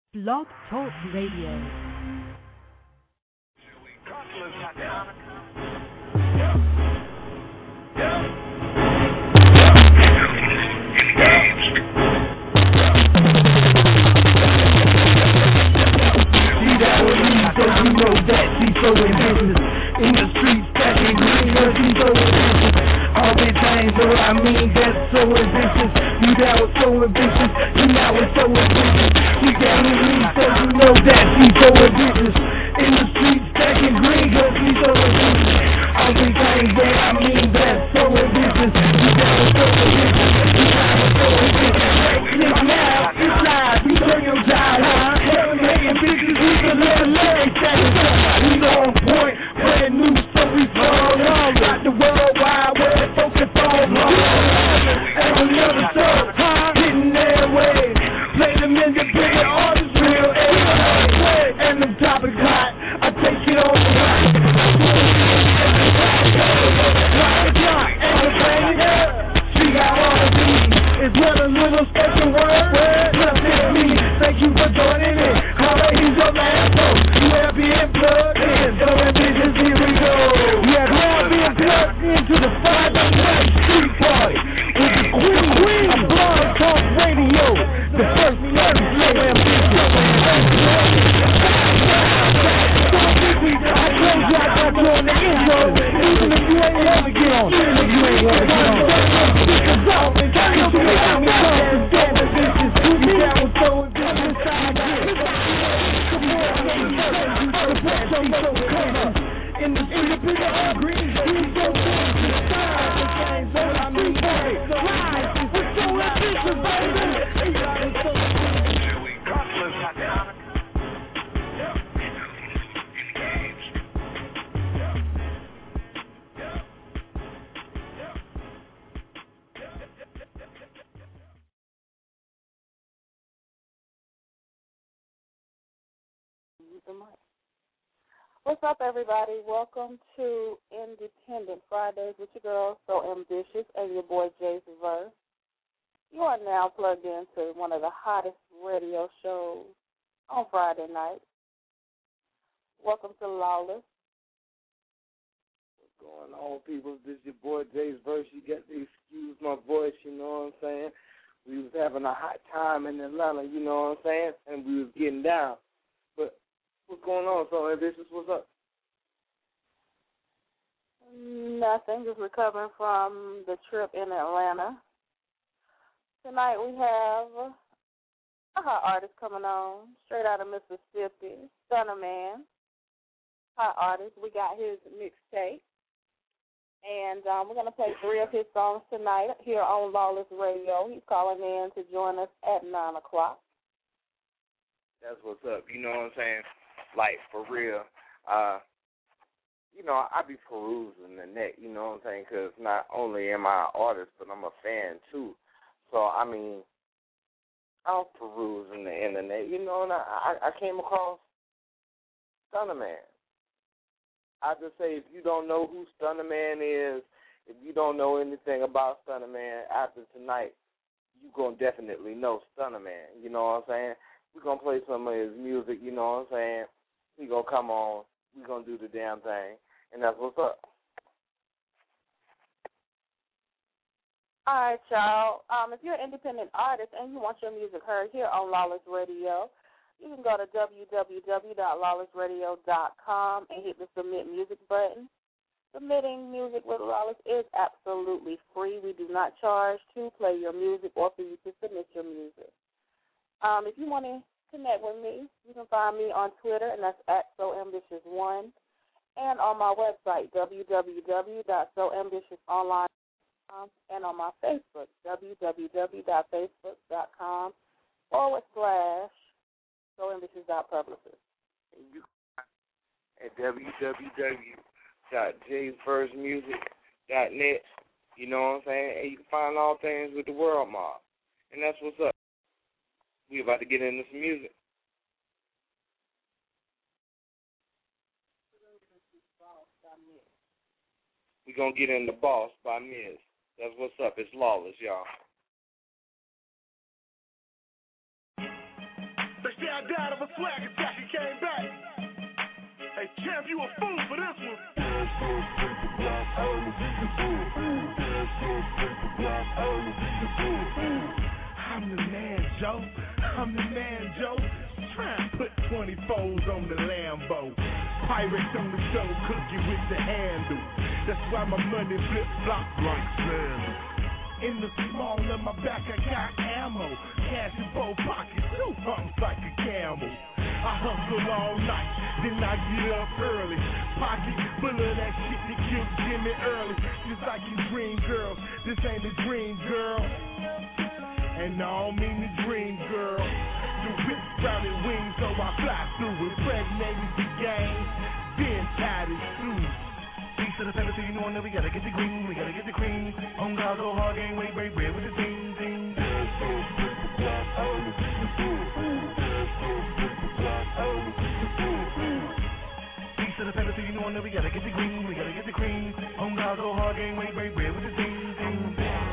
Blog Talk Radio. So you know that she's so in business in the streets, stacking green, cause she's so in business. All these things, so I mean that's so ambitious. You that was so ambitious, you now was so ambitious. She got me, so you know that she's so ambitious in the streets, stacking green, cause she's so ambitious. All these things, so I mean that's so ambitious. You that was so ambitious, you now was so ambitious. Click now, it's live, you turn your dial high. Making bitches, we can let we on point, brand new, so we fall on. Got the world wide web, focus on home. And another show, hitting their way. Play them in the bigger artists, real A. And them topics hot, I take it on the right. And the plane up, she got all of these. It's what a little special word, plus it's me. Thank you for joining in. He's your last hope. You have been plugged in. So ambitious, here we go. Yeah, now being plugged into the Friday night street party with the queen of Blog Talk Radio. The first service, so ambitious. I told you I got you on the intro. Even if you ain't want to get on. Even if you ain't want to get on. Because all the time you make me come to stand ambitious. You down with so ambitious. In the street, big old green, he's so fast, so I mean, we're so ambitious, baby. What's up, everybody? Welcome to Independent Fridays with your girl, So Ambitious, and your boy, Jason Verse. You are now plugged into one of the hottest radio shows on Friday night. Welcome to Lawless. What's going on, people? This is your boy, Jason Verse. You got to excuse my voice, you know what I'm saying? We was having a hot time in Atlanta, you know what I'm saying? And we was getting down. But what's going on, So Ambitious? What's up? Nothing, just recovering from the trip in Atlanta. Tonight we have a hot artist coming on, straight out of Mississippi, Stunner Man. Hot artist. We got his mixtape. And we're going to play 3 of his songs tonight here on Lawless Radio. He's calling in to join us at 9 o'clock. That's what's up. You know what I'm saying? Like, for real. You know, I be perusing the net, you know what I'm saying? Because not only am I an artist, but I'm a fan, too. So, I mean, I'm perusing the internet, you know, and I came across Stunner Man. I just say, if you don't know who Stunner Man is, if you don't know anything about Stunner Man, after tonight, you're going to definitely know Stunner Man, you know what I'm saying? We're going to play some of his music, you know what I'm saying? He's going to come on. We're going to do the damn thing. And that's what's up. All right, y'all. If you're an independent artist and you want your music heard here on Lawless Radio, you can go to www.lawlessradio.com and hit the Submit Music button. Submitting music with Lawless is absolutely free. We do not charge to play your music or for you to submit your music. If you want to connect with me, you can find me on Twitter, and that's at SoAmbitious1, and on my website, www.soambitiousonline.com, and on my Facebook, www.facebook.com/soambitious.publicist. You at www.jaysversemusic.net, you know what I'm saying? And you can find all things with the World Mob. And that's what's up. We about to get into some music. We're going to get into Boss by Miz. That's what's up. It's Lawless, y'all. They say I died of a swag attack and came back. Hey, champ, you a fool for this one. I'm the man, Joe. I'm the man, Joe. Try and put 24s on the Lambo. Pirates on the show, cookie with the handle. That's why my money flip-flop like sandals. In the small of my back, I got ammo. Cash in both pockets, two pumps like a camel. I hustle all night, then I get up early. Pocket full of that shit that killed Jimmy early. Just like you dream girls, this ain't a dream girl. And I don't mean the dream girl. The whip rounded wings, so I fly through, impregnated the game, then tied it through. Piece of the fantasy, you know that we gotta get the green, we gotta get the cream. On God, go hard game, wait, break bread with the team, team. Piece of the fantasy, you know that we gotta get the green, we gotta get the cream. On God, go hard game, wait, break bread with the team, team.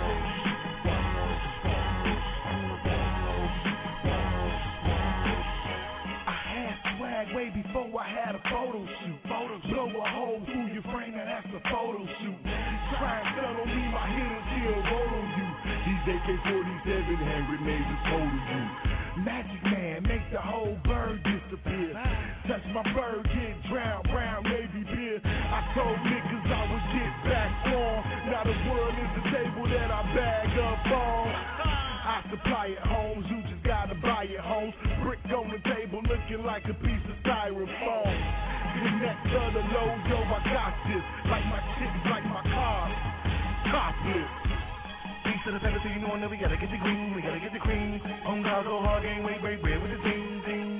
Way before I had a photo shoot. Blow a hole through your frame, and that's a photo shoot. Try and gun on me, my hitters here roll on you. These AK-47 hand grenades is cold to you. Magic man, make the whole bird disappear. Touch my bird, get drowned, brown navy beer. I told niggas I would get back on. Now the world is the table that I bag up on. I supply it homes, you just gotta buy it homes. Brick on the table looking like a piece of styrofoam. Connect to the low, yo, I got this. Like my shit, like my car. Topless. Piece of the fantasy, you know that we gotta get the green, we gotta get the cream. On God, go hard game, wait, break bread with the team, team.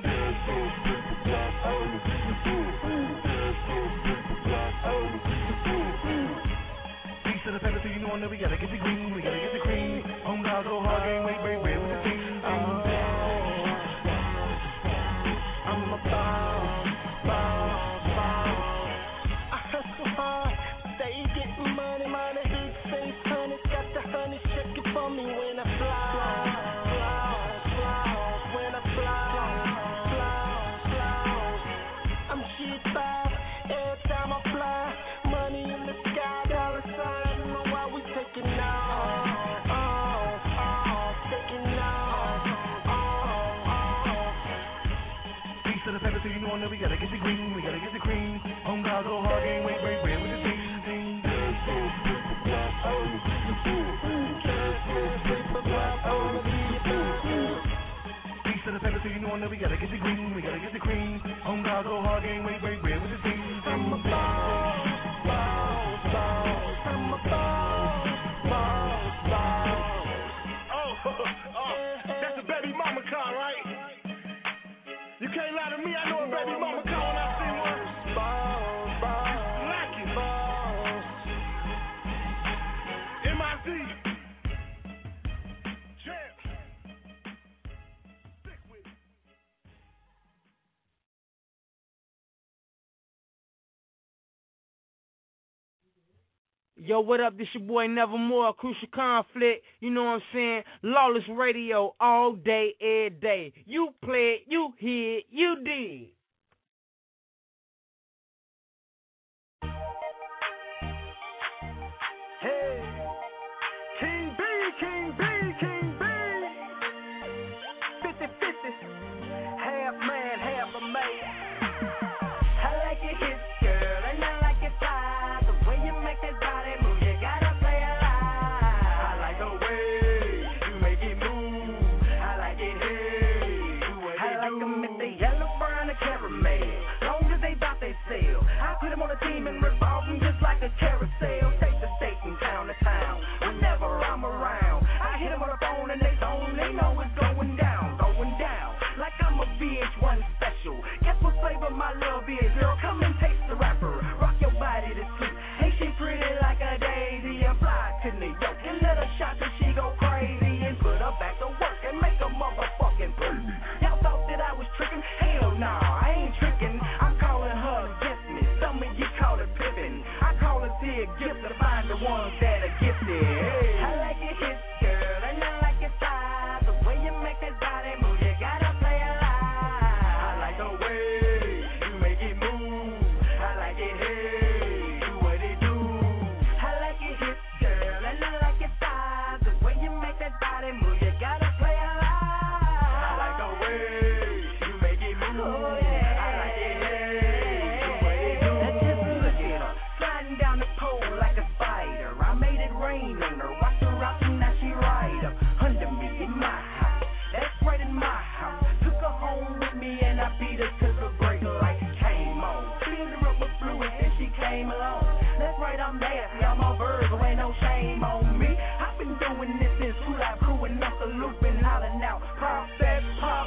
Piece of the fantasy, you know that we gotta get the green, we gotta get the cream. On God, go hard game, wait, break bread with the team, team. I'm a boss. I hustle hard, stay getting money, big face, honey, got the honey shaking for me when I fly. When I fly. I'm shit five, every time I fly. Money in the sky, dollar sign, you know why we taking off. You know that we gotta get the green, we gotta get the cream. On God, go hard game, wait, break bread with the team, team. Piece of the fantasy, you know that we gotta get the green, we gotta get the cream. On God, go hard game, wait, break bread with the team, team. I'm a boss. I'm a boss. That's a baby mama car, right? You can't lie to me, I know a baby mama car when I see one. Like it. M.I.D. Champ. Stick with it. Yo, what up? This your boy Nevermore, Crucial Conflict. You know what I'm saying? Lawless Radio all day, every day. You play it, you hear it, you did. Hey, King B. 50-50, half man, half a maid. I like it hip, girl, and I like it fly. The way you make that body move, you gotta play alive. I like the way you make it move. I like it, hey, do what I like they do. them if they yellow, brown, or caramel. Long as they bout they sell. I put them on a team and revolve them just like a carousel. State to state and town to town. Whenever I'm around, I hit them on the phone and they know it's going down. Like I'm a VH1 special. Guess what flavor my love is? Girl, come and taste the rapper. Rock your body to sleep. Ain't she pretty like a daisy? And fly to New York and let her shot till she go crazy. And put her back to work and make a motherfucking baby. Y'all thought that I was tricking? Hell nah, I ain't tricking. I'm calling her against me. Some of you call it pippin'. I call it the gift to find the ones that are gifted. Hey. I like it hip, girl, and I like it fly. The way you make that body move, you gotta play alive. beat her till the break light came on. Filled her up with fluid and she came along. That's right, I'm nasty, I'm a Virgo, ain't no shame on me. I've been doing this since True Life Crew and I'm the loop and hollering out. Pop that,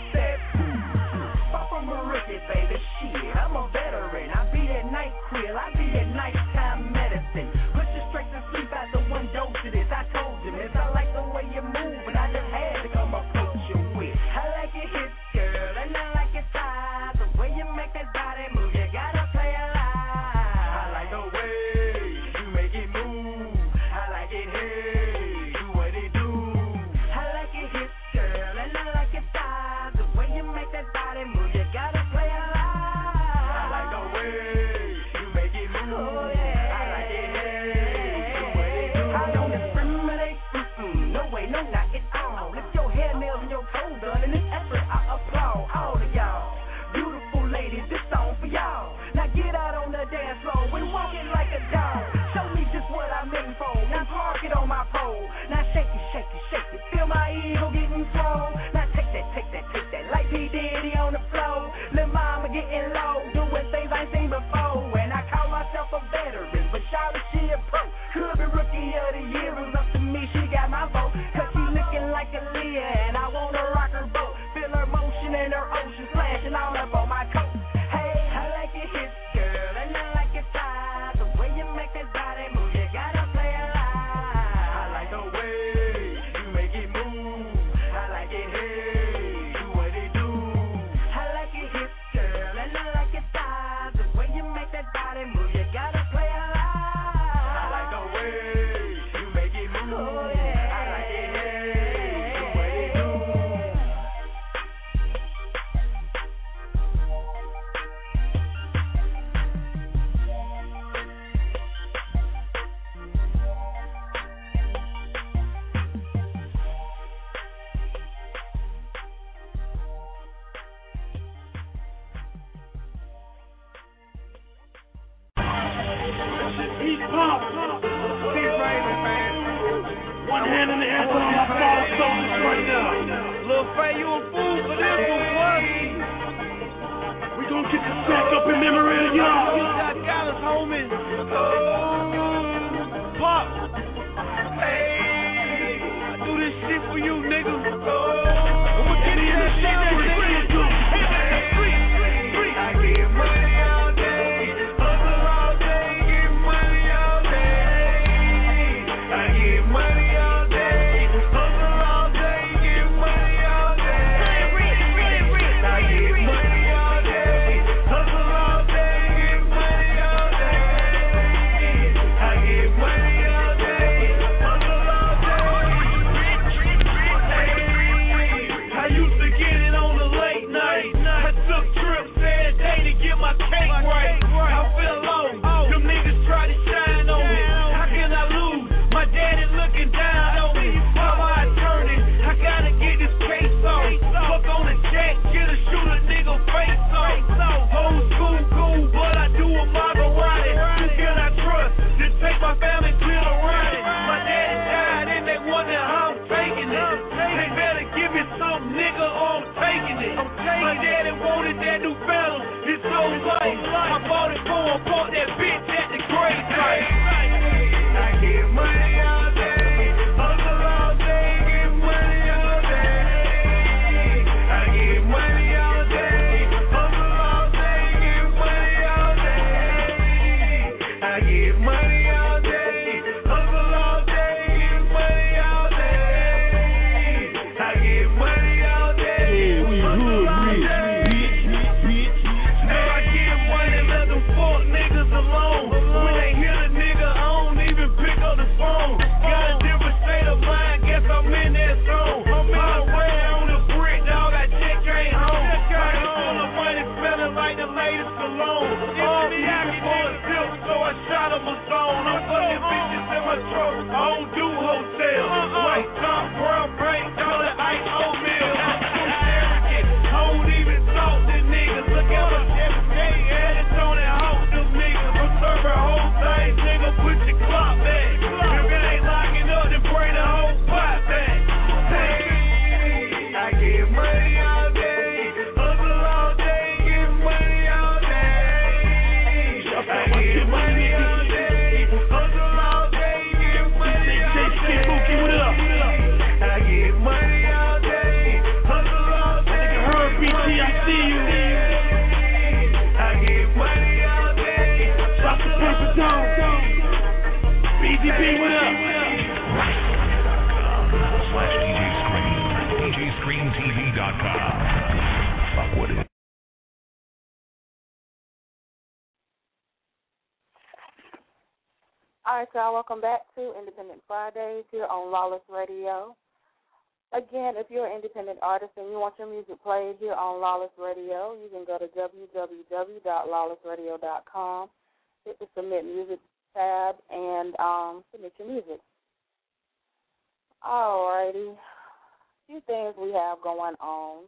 pop from a rookie, baby, shit. I'm a veteran, I be that night krill, I be that nighttime medicine. Put you straight to sleep after one dose of this. I told you, miss, I like the way you move, and I just had to come approach you with. I like your hips, girl, and I like your thighs. The way you make that body move, you gotta play alive. I like the way you make it move. I like it, hey, do what it do. I like your hips, girl, and I like your thighs. The way you make that body move, you gotta play alive. I like the way you make it move. Oh, yeah. I like it, hey, do what it do. I don't discriminate, no way, no, not at all. Lift your hair, nails, and your toes done. In this effort, I applaud all of y'all. Beautiful ladies, this song for y'all. Now get out on the dance floor and walk it like a dog. Show me just what I'm in for. Now park it on my pole. Now shake it, shake it, shake it. Feel my ego getting swole. Now take that, like P. Diddy on the floor. Lil' mama getting low, doing things I ain't seen before. And I call myself a veteran, but y'all she a pro. Could be rookie of the year, it was up to me, she got my vote. Cause she looking like a Leah, and I wanna rock her boat. Feel her motion and her ocean splashing all up on my coat. Hey, I like your hips, girl, and I like your thighs. The way you make that body move, you gotta play alive. I like the way you make it move. I like it, hey, do what it do. I like your hips, girl, and I like your thighs. The way you make that body move, you gotta play alive. I like the way you make it move. Oh, yeah. I like it, hey, do what it do. He's Pop. Steve Raven, man. One hand in the air for my fall soldiers right now. Lil Faye, you a fool for this one, boy. We gonna get the sack up in memory of y'all. You got Dallas, homie. Pop. Hey, I do this shit for you, nigga. We'll get in this shit, nigga. I get money all day, hustle all day, get money all day. I get money all day, hustle all day, get money all day. I get money all day, hustle all day, get money all day. I get money all day, hustle all day. I used to get it on the late night. I took trips every day to get my cake right. I feel low. Them niggas try to shine on me. How can I lose? My daddy looking down on me. How I turn it? I gotta get this case on. Fuck on the jack, get a shoot a nigga face on. Old school cool, but I do a Maserati. Who can I trust? Just take my family to the ride. My daddy died and they wonder how I'm taking it. They better give me some nigga or I'm taking it. My daddy wanted that new Phantom. It's so light. I bought it for him, bought that bitch at the grave site. I get money all day, hustle all day, get money all day. I get money all day, hustle all day, get money all day. I get money all day, hustle all day, get money all day. I get money all day, hustle all day. Now I get money, let them fuck niggas alone. When they hear the nigga, I don't even pick up the phone. Got a different state of mind, guess I'm in that zone. I'm around on the brick, dog, I check ain't home. Pocket full of money, smelling like the latest cologne. All pocket full of silk, so I shot him a zone. I'm fucking bitches in my truck, I don't do hotels. White top, brown brain, call it ice oatmeal. I don't even talk to niggas. Look at my every day, edits on that hoe, them niggas. I'm serving whole things, nigga, put your clock back. If it ain't locking up, then bring the whole pot back. Hey, I get money all day, hustle all day, get IndependentFriday.com. Fuck with it. All right, y'all, welcome back to Independent Fridays here on Lawless Radio. Again, if you're an independent artist and you want your music played here on Lawless Radio, you can go to www.lawlessradio.com, hit the Submit Music tab, and submit your music. All righty. A few things we have going on.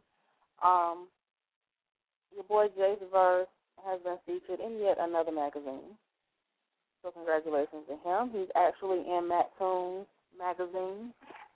Your boy Jay's Verse has been featured in yet another magazine. So congratulations to him. He's actually in Matt Toon's magazine.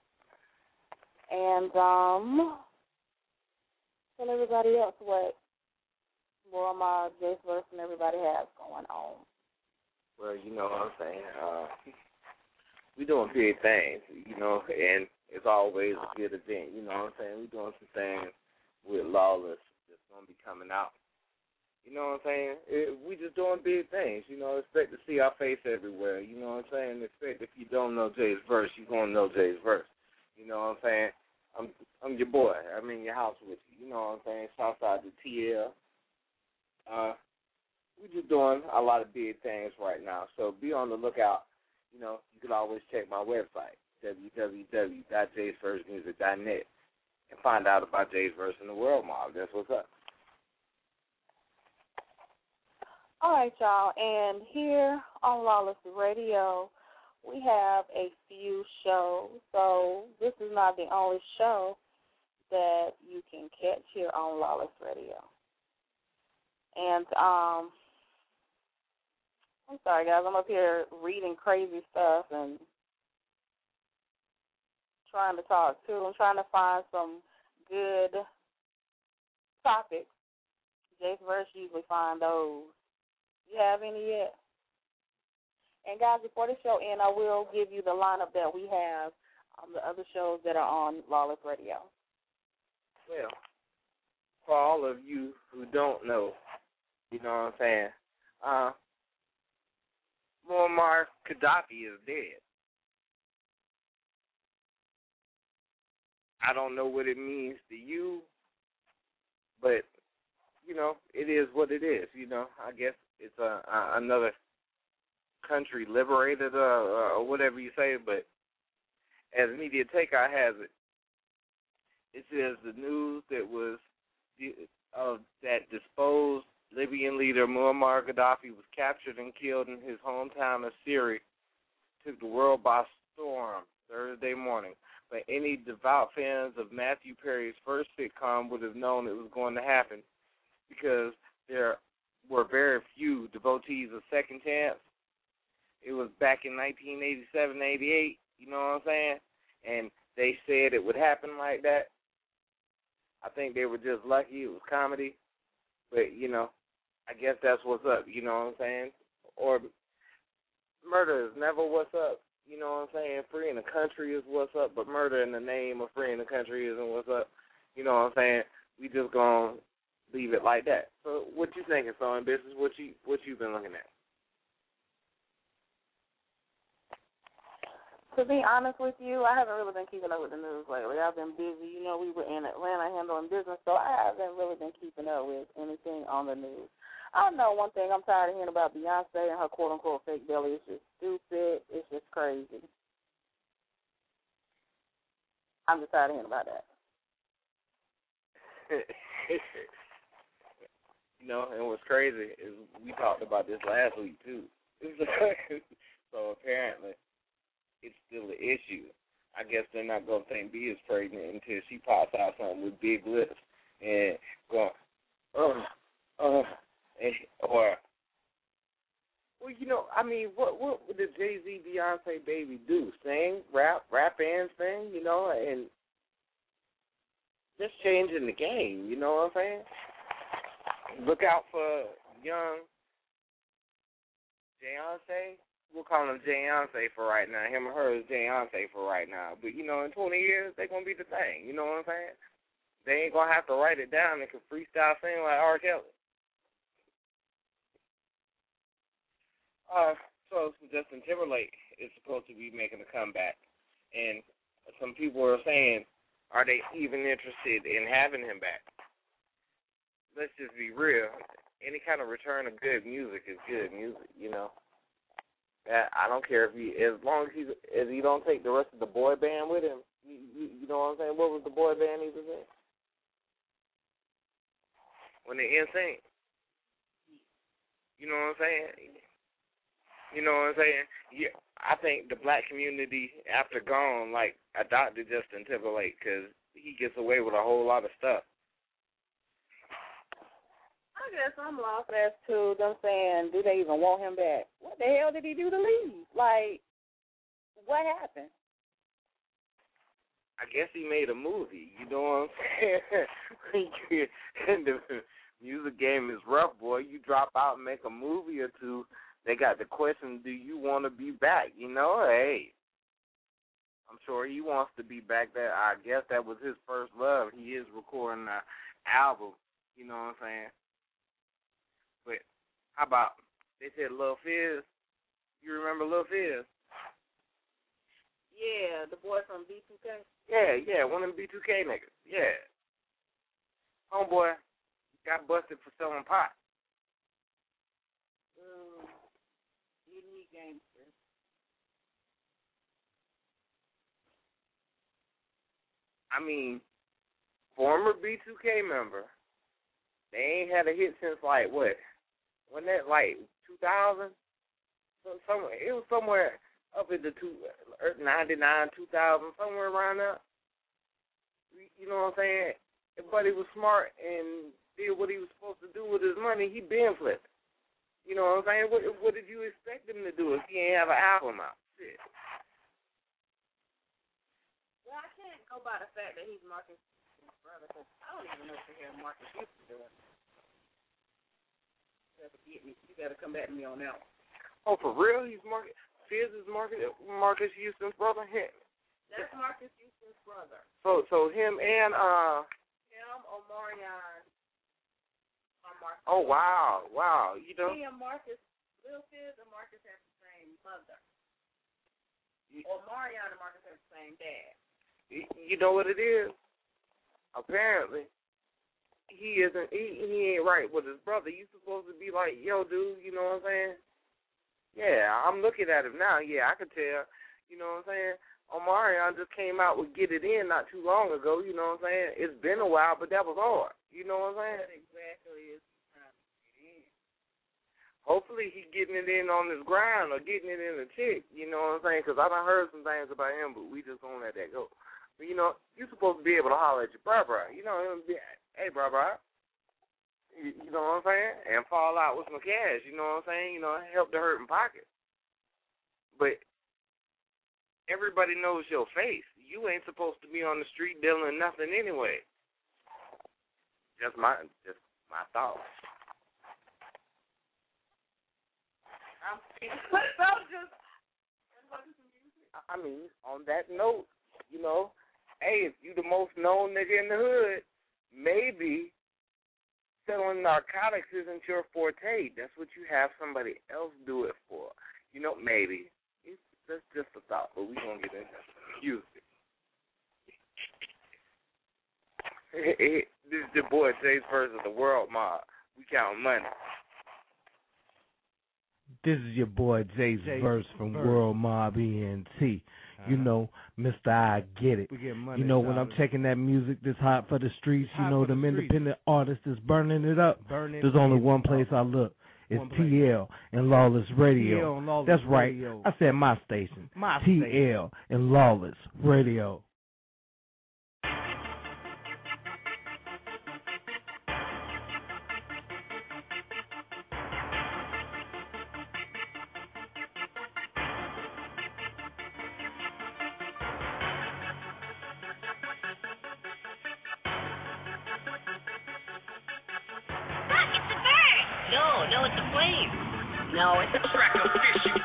And tell everybody else what more of my Jay's Verse and everybody has going on. Well, you know what I'm saying. We doing big things, you know, and it's always a good event. You know what I'm saying? We doing some things with Lawless that's gonna be coming out. You know what I'm saying? We just doing big things. You know, expect to see our face everywhere. You know what I'm saying? Expect if you don't know Jay's Verse, you're going to know Jay's Verse. You know what I'm saying? I'm your boy. I'm in your house with you. You know what I'm saying? Southside to TL. We just doing a lot of big things right now. So be on the lookout. You know, you can always check my website, www.jaysversemusic.net, and find out about Jay's Verse and the World Mob. That's what's up. All right, y'all, and here on Lawless Radio, we have a few shows. So this is not the only show that you can catch here on Lawless Radio. And I'm sorry, guys, I'm up here reading crazy stuff and trying to talk, too. I'm trying to find some good topics. Jay's Verse usually find those. You have any yet? And, guys, before the show ends, I will give you the lineup that we have on the other shows that are on Lawless Radio. Well, for all of you who don't know, you know what I'm saying, Muammar Gaddafi is dead. I don't know what it means to you, but, you know, it is what it is, you know. I guess it's another country liberated or whatever you say, but as Media Takeout has it, it says the news that was that disposed Libyan leader Muammar Gaddafi was captured and killed in his hometown of Syria took the world by storm Thursday morning. But any devout fans of Matthew Perry's first sitcom would have known it was going to happen because there were very few devotees of Second Chance. It was back in 1987, 88, you know what I'm saying? And they said it would happen like that. I think they were just lucky. It was comedy. But, you know, I guess that's what's up, you know what I'm saying? Or murder is never what's up, you know what I'm saying? Freeing the country is what's up, but murder in the name of freeing the country isn't what's up, you know what I'm saying? We just going to leave it like that. So what you thinking, So Ambitious? What you been looking at? To be honest with you, I haven't really been keeping up with the news lately. I've been busy. You know, we were in Atlanta handling business, so I haven't really been keeping up with anything on the news. I know one thing. I'm tired of hearing about Beyonce and her quote-unquote fake belly. It's just stupid. It's just crazy. I'm just tired of hearing about that. You know, and what's crazy is we talked about this last week, too. So apparently it's still an issue. I guess they're not going to think B is pregnant until she pops out something with big lips and going, or, well, you know, I mean, what did Jay-Z, Beyonce baby do? Sing, rap and sing, you know, and just changing the game, you know what I'm saying? Look out for young Beyonce. We'll call him Jay-Yonce for right now. Him or her is Jay-Yonce for right now. But, you know, in 20 years, they're going to be the thing. You know what I'm saying? They ain't going to have to write it down. They can freestyle sing like R. Kelly. So Justin Timberlake is supposed to be making a comeback. And some people are saying are they even interested in having him back? Let's just be real. Any kind of return of good music is good music, you know. I don't care if as long as he don't take the rest of the boy band with him. You know what I'm saying? What was the boy band he was in? When they NSYNC. You know what I'm saying? You know what I'm saying? Yeah, I think the black community, after Gone, like, adopted Justin Timberlake because he gets away with a whole lot of stuff. I guess I'm lost as to them saying, do they even want him back? What the hell did he do to leave? Like, what happened? I guess he made a movie. You know what I'm saying? And the music game is rough, boy. You drop out and make a movie or two, they got the question, do you want to be back? You know, hey, I'm sure he wants to be back there. I guess that was his first love. He is recording an album. You know what I'm saying? But how about, they said Lil Fizz. You remember Lil Fizz? Yeah, the boy from B2K. Yeah, one of them B2K niggas. Yeah. Homeboy got busted for selling pot. Unique gangster. I mean, former B2K member. They ain't had a hit since, like, what? Wasn't that, like, 2000? It was somewhere up in the 99, 2000, somewhere around there. You know what I'm saying? If Buddy was smart and did what he was supposed to do with his money, he been flipping. You know what I'm saying? What did you expect him to do if he ain't have an album out? Shit. Well, I can't go by the fact that he's Marcus' brother, because I don't even know if the hell Marcus used to do it. You gotta come back to me on that one. Oh, for real? He's Marcus? Fizz is Marcus Houston's brother? That's Marcus Houston's brother. So him and Omarion. Oh, wow. You know. He and Marcus, Lil Fizz and Marcus have the same mother. Omarion and Marcus have the same dad. You know what it is? Apparently, he ain't right with his brother. You supposed to be like, yo, dude, you know what I'm saying? Yeah, I'm looking at him now. Yeah, I can tell. You know what I'm saying? Omarion just came out with Get It In not too long ago. You know what I'm saying? It's been a while, but that was hard. You know what I'm saying? That exactly is trying to get in. Hopefully he getting it in on his grind or getting it in a chick. You know what I'm saying? Because I done heard some things about him, but we just don't let that go. But, you know, you're supposed to be able to holler at your brother. You know, hey, brother. You know what I'm saying? And fall out with some cash, you know what I'm saying? You know, help the hurting pocket. But everybody knows your face. You ain't supposed to be on the street dealing nothing anyway. Just my thoughts. I mean, on that note, you know, hey, if you the most known nigga in the hood, maybe selling narcotics isn't your forte. That's what you have somebody else do it for. You know, maybe. That's just a thought, but we're going to get into music. This is your boy Jay's versus the World Mob. We count money. This is your boy Jay's verse from World Mob ENT. You know, Mr. I Get It. You know, when I'm checking that music that's hot for the streets, you know, them independent artists that's burning it up. There's only one place I look. It's TL and Lawless Radio. That's right. I said my station. TL and Lawless Radio. No, it's a flame. No, it's a track of fishing.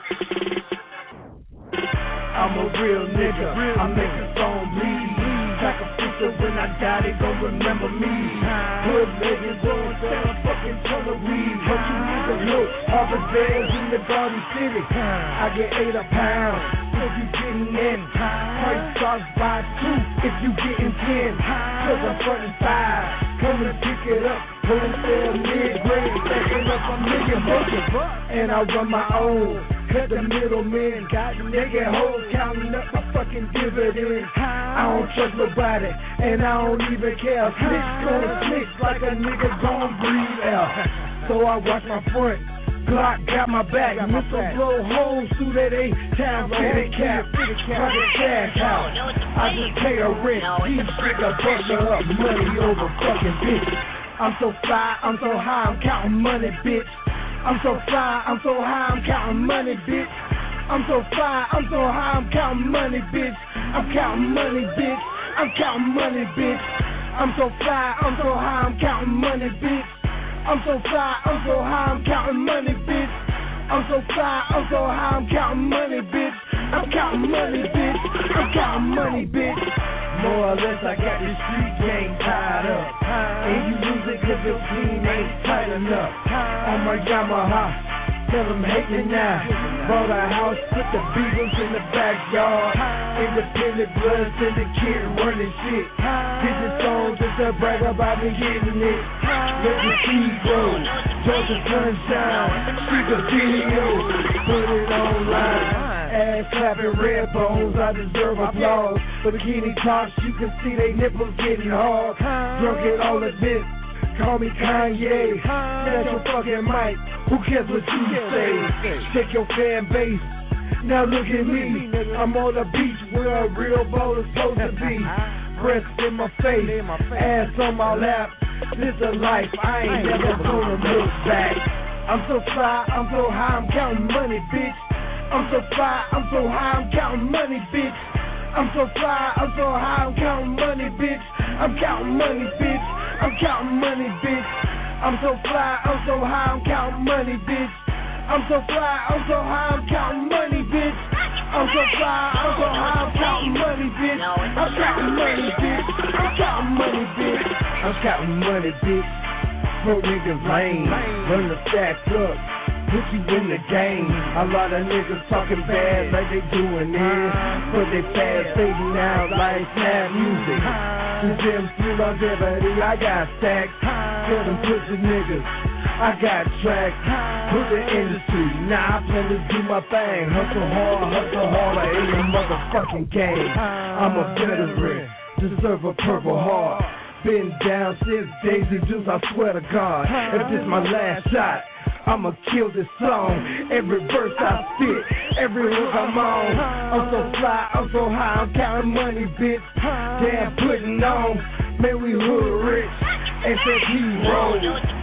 I'm a real nigga. I make a song bleed. Sacrificial when I die, they gon' remember me. Good niggas won't sell a fucking ton of weed. But you need to look. Harvard Bears in the Garden City. I get $8 a pound. if you getting in. Price starts by 2 if you getting 10. Cause I'm frontin' 5. Come and pick it up. Wholesale mid-grade. Stacking up a million bucks. And I run my own. Cut the middlemen. Got nigga hoes counting up my fucking dividends. I don't trust nobody. And I don't even care. Snitch gonna snitch like a nigga gon' breathe out. So I watch my front. Glock got my back. Missile blow holes through that 8-town fitted cap. Try to cash out. I just pay a rent. These nigga bustin' up money over fucking bitch. I'm so fly, I'm so high, I'm counting money, bitch. I'm so fly, I'm so high, I'm counting money, bitch. I'm so fly, I'm so high, I'm counting money, bitch. I'm counting money, bitch. I'm counting money, bitch. I'm so fly, I'm so high, I'm counting money, bitch. I'm so fly, I'm so high, I'm counting money, bitch. I'm so fly, I'm so high, I'm counting money, bitch. I'm counting money, bitch. I'm counting money, bitch. More or less, I got this street game tied up. And you lose it cause your team ain't tight enough. On my Yamaha, tell them hate me now. Bought a house, put the Beagles in the backyard. Independent blood syndicate running shit. Did the song just to brag about me getting it. Let the seed grow, Georgia sunshine. See the video, put it online. Ass clapping red bones, I deserve applause. Bikini tops, you can see they nipples getting hard. Drunk at all of this, call me Kanye. That's your fucking mic, who cares what you say? Check your fan base, now look at me. I'm on the beach where a real bowler's supposed to be. Breasts in my face, ass on my lap. This a life, I ain't never gonna look back. I'm so fly, I'm so high, I'm counting money, bitch. I'm so fly, I'm so high, I'm counting money, bitch. I'm so fly, I'm so high, I'm counting money, bitch. I'm counting money, bitch. I'm counting money, bitch. I'm so fly, I'm so high, I'm counting money, bitch. I'm so fly, I'm so high, I'm counting money, bitch. I'm so fly, I'm so high, I'm counting money, bitch. I'm counting money, bitch. I'm counting money, bitch. I'm counting money, bitch. Pro niggas lame, learn to stack up. Put you in the game. A lot of niggas talking bad like they doing this, but they fast fading out like snap music. The gems through longevity, I got stacks. Tell them pussy niggas, I got tracks. Put the industry, nah, I plan to do my thing. Hustle harder in the motherfucking game. I'm a veteran, deserve a purple heart. Been down since Daisy Deuce, I swear to God. If this my last shot, I'ma kill this song. Every verse I spit, every hook I'm on. I'm so fly, I'm so high, I'm counting money, bitch. Damn, putting on, man, we hood rich. SFP roll,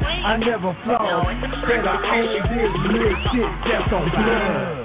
I never flow. Said I only did real shit that's on blood.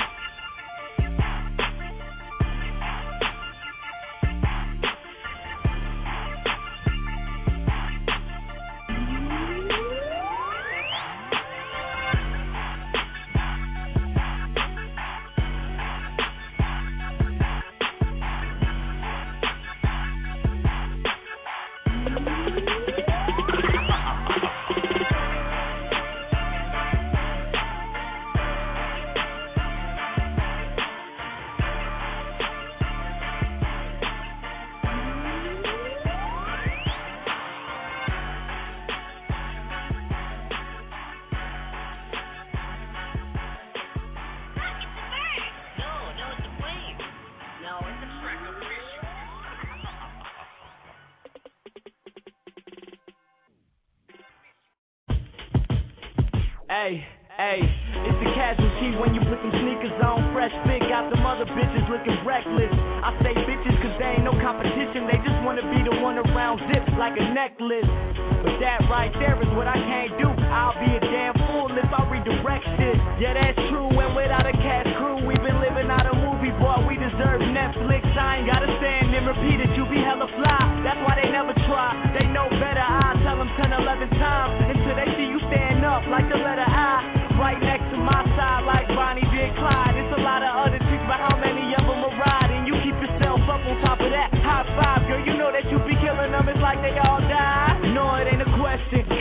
Hey, it's the casualty when you put them sneakers on. Fresh fit, got them other bitches looking reckless. I say bitches cause they ain't no competition. They just wanna be the one around zips like a necklace. But that right there is what I can't do. I'll be a damn fool if I redirect shit. Yeah, that's true, and without a cast crew, we've been living out a movie, boy, we deserve Netflix. I ain't gotta stand and repeat it, you be hella fly. That's why they never try, they know better. I tell them 10, 11 times until they see you stand up like the letter I. Right next to my side like Bonnie did Clyde. It's a lot of other chicks, but how many of them are riding? You keep yourself up on top of that. High five, girl, you know that you be killing them. It's like they all die. No, it ain't a question. Killing them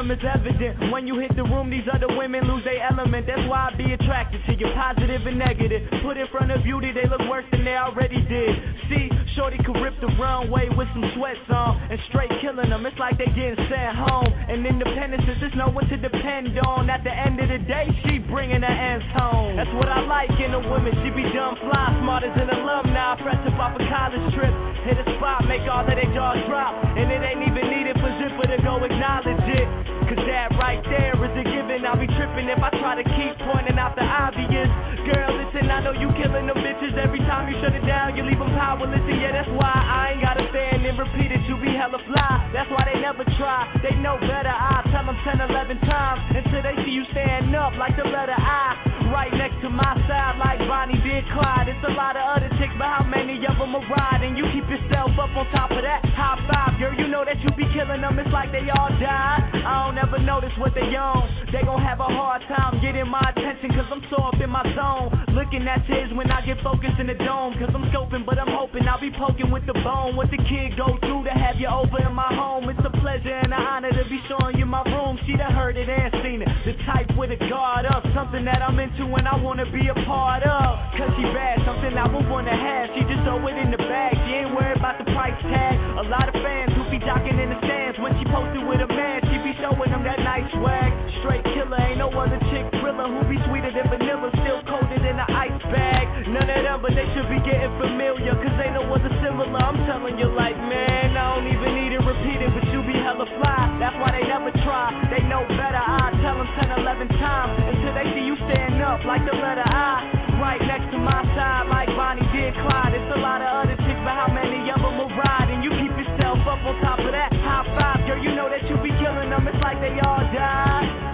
is evident. When you hit the room, these other women lose their element. That's why I be attracted to you, positive and negative. Put in front of beauty, they look worse than they already did. See, shorty could rip the runway with some sweats on and straight killing them. It's like they getting sent home. And independence is just no one to depend on. At the end of the day, she bringing her ends home. That's what I like in a woman. She be dumb fly, smart as an alumni, fresh up off a college trip. Hit a spot, make all of their jaws drop. And it ain't even needed for Zipper to go acknowledge it. Cause that right there is a given. I'll be tripping if I try to keep pointing out the obvious. Girl, listen, I know you killing them bitches. Every time you shut it down, you leave them powerless. And yeah, that's why I ain't gotta stand and repeat it. You be hella fly. That's why they never try. They know better. I tell them 10, 11 times until they see you stand up like the letter I. Right next to my side like Bonnie did Clyde. It's a lot of other chicks, but how many of them are riding? You keep yourself up on top of that high five, girl. You know that you be killing them. It's like they all died. I don't ever notice what they on. They gon' have a hard time getting my attention cause I'm so up in my zone. Looking at tears when I get focused in the dome. Cause I'm scoping, but I'm hoping I'll be poking with the bone. What the kid go through to have you over in my home. It's a pleasure and an honor to be showing you my room. She done heard it and seen it. The type with a guard up. Something that I'm into and I wanna be a part of. Cause she bad, something I would wanna have. She just throw it in the bag. She ain't worried about the price tag. A lot of fans who be jocking in the stands. When she posted with a man, she be showing them that nice swag. Straight killer, ain't no other chick thriller who be sweeter than vanilla, still coated in an ice bag. None of them, but they should be getting familiar, cause they know what's similar. I'm telling you like, man, I don't even need to repeat it, but you be hella fly. That's why they never try. They know better. I tell them 10, 11 times until they see you stand up like the letter I. Right next to my side like Bonnie did Clyde. It's a lot of other chicks, but how many of them will ride? And you keep yourself up on top of that high five, girl. You know that you be killing them. It's like they all died.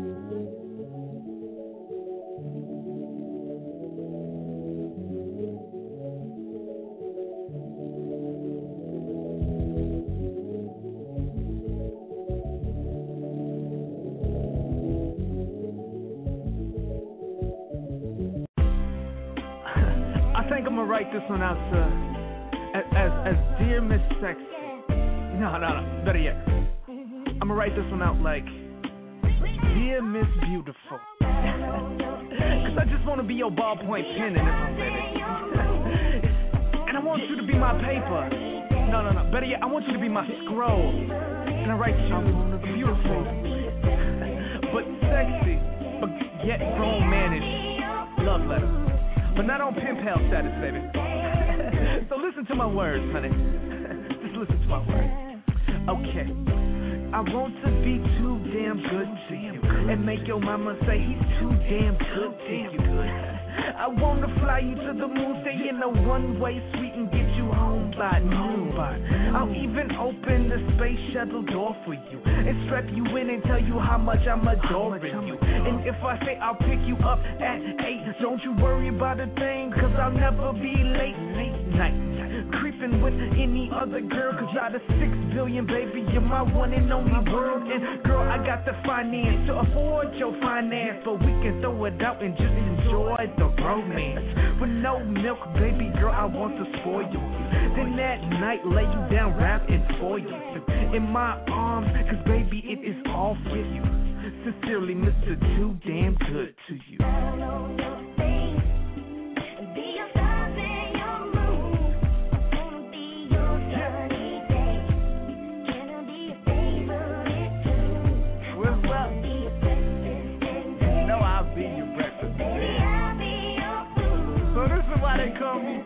Write this one out as Dear Miss Sexy. No, better yet. I'ma write this one out like Dear Miss Beautiful. Cause I just wanna be your ballpoint pen in this one, baby. And I want you to be my paper. No, better yet, I want you to be my scroll. And I write you beautiful, but sexy, but yet grown-manish love letter. But not on pen pal status, baby. So listen to my words, honey. Just listen to my words. Okay. I want to be too damn good to you and make your mama say he's too damn good to you. I want to fly you to the moon, stay in a one-way suite and get you home by noon. I'll even open the space shuttle door for you and strap you in and tell you how much I'm adoring you. And if I say I'll pick you up at 8, don't you worry about a thing, cause I'll never be late night. Creeping with any other girl, cause out of 6 billion, baby, you're my one and only world. And girl, I got the finance to afford your finance, but we can throw it out and just enjoy the romance. With no milk, baby girl, I want to spoil you. Then that night, lay you down, wrap and spoil you in my arms, cause baby, it is all for you. Sincerely, Mr. Too Damn Good to you. Why they call me?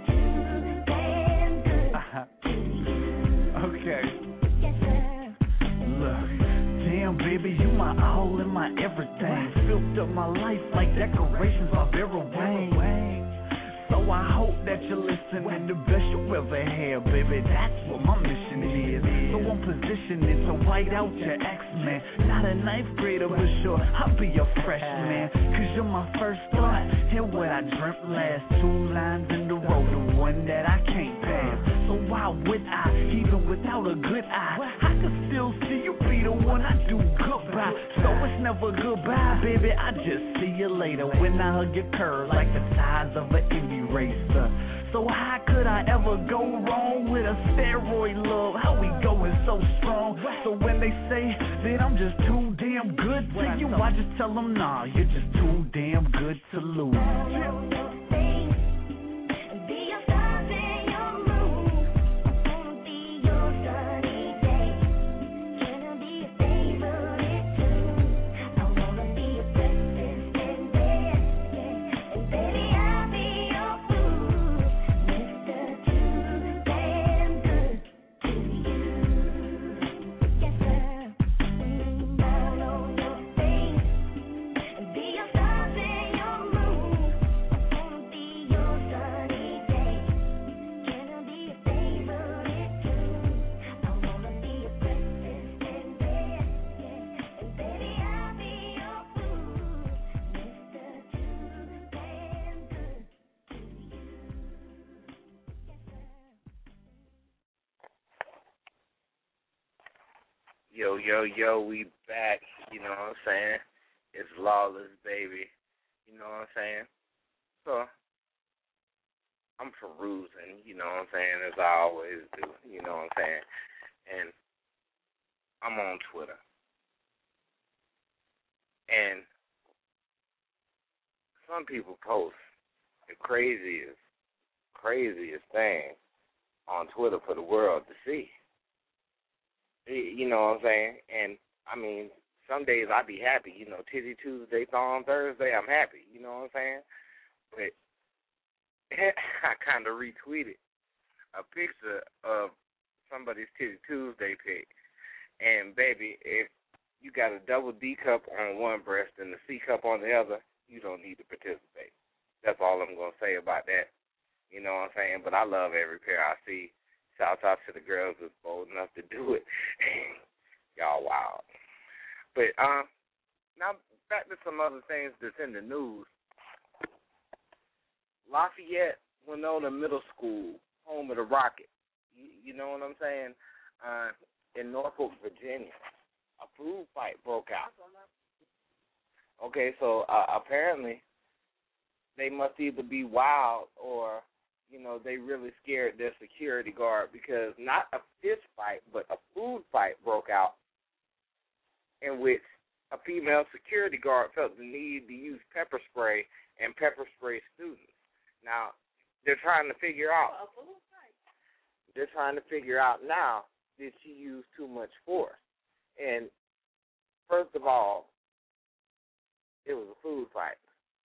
Okay. Look, damn baby, you my all and my everything. Filled up my life like decorations of Vera Wang. So I hope that you listen and the best you ever have, baby. That's what my mission is. So I'm positioning to white out your X-Men. Not a ninth grader, but sure, I'll be your freshman. Cause you're my first thought, and what I dreamt last. 2 lines in the road, the one that I can't pass. So why would I, even without a good eye, I can still see you be the one I do goodbye. So it's never goodbye, baby, I just see you later. When I hug your curves like the size of an indie racer. So how could I ever go wrong with a steroid love? How we going so strong? So when they say that I'm just too damn good to you, I just tell them, nah, you're just too damn good to lose. Yo, we back, you know what I'm saying? It's Lawless, baby, you know what I'm saying? So, I'm perusing, you know what I'm saying, as I always do, you know what I'm saying? And I'm on Twitter. And some people post the craziest thing on Twitter for the world to see. You know what I'm saying? And, I mean, some days I be happy. You know, Titty Tuesday, Thong Thursday, I'm happy. You know what I'm saying? But I kind of retweeted a picture of somebody's Titty Tuesday pic. And, baby, if you got a double D cup on one breast and a C cup on the other, you don't need to participate. That's all I'm going to say about that. You know what I'm saying? But I love every pair I see. Shout out to the girls that's bold enough to do it. Y'all wild. But now back to some other things that's in the news. Lafayette Winona Middle School, home of the Rocket. You know what I'm saying? In Norfolk, Virginia, a food fight broke out. Okay, so apparently they must either be wild or, you know, they really scared their security guard, because not a fist fight, but a food fight broke out in which a female security guard felt the need to use pepper spray and pepper spray students. Now, they're trying to figure out. They're trying to figure out now, did she use too much force? And first of all, it was a food fight.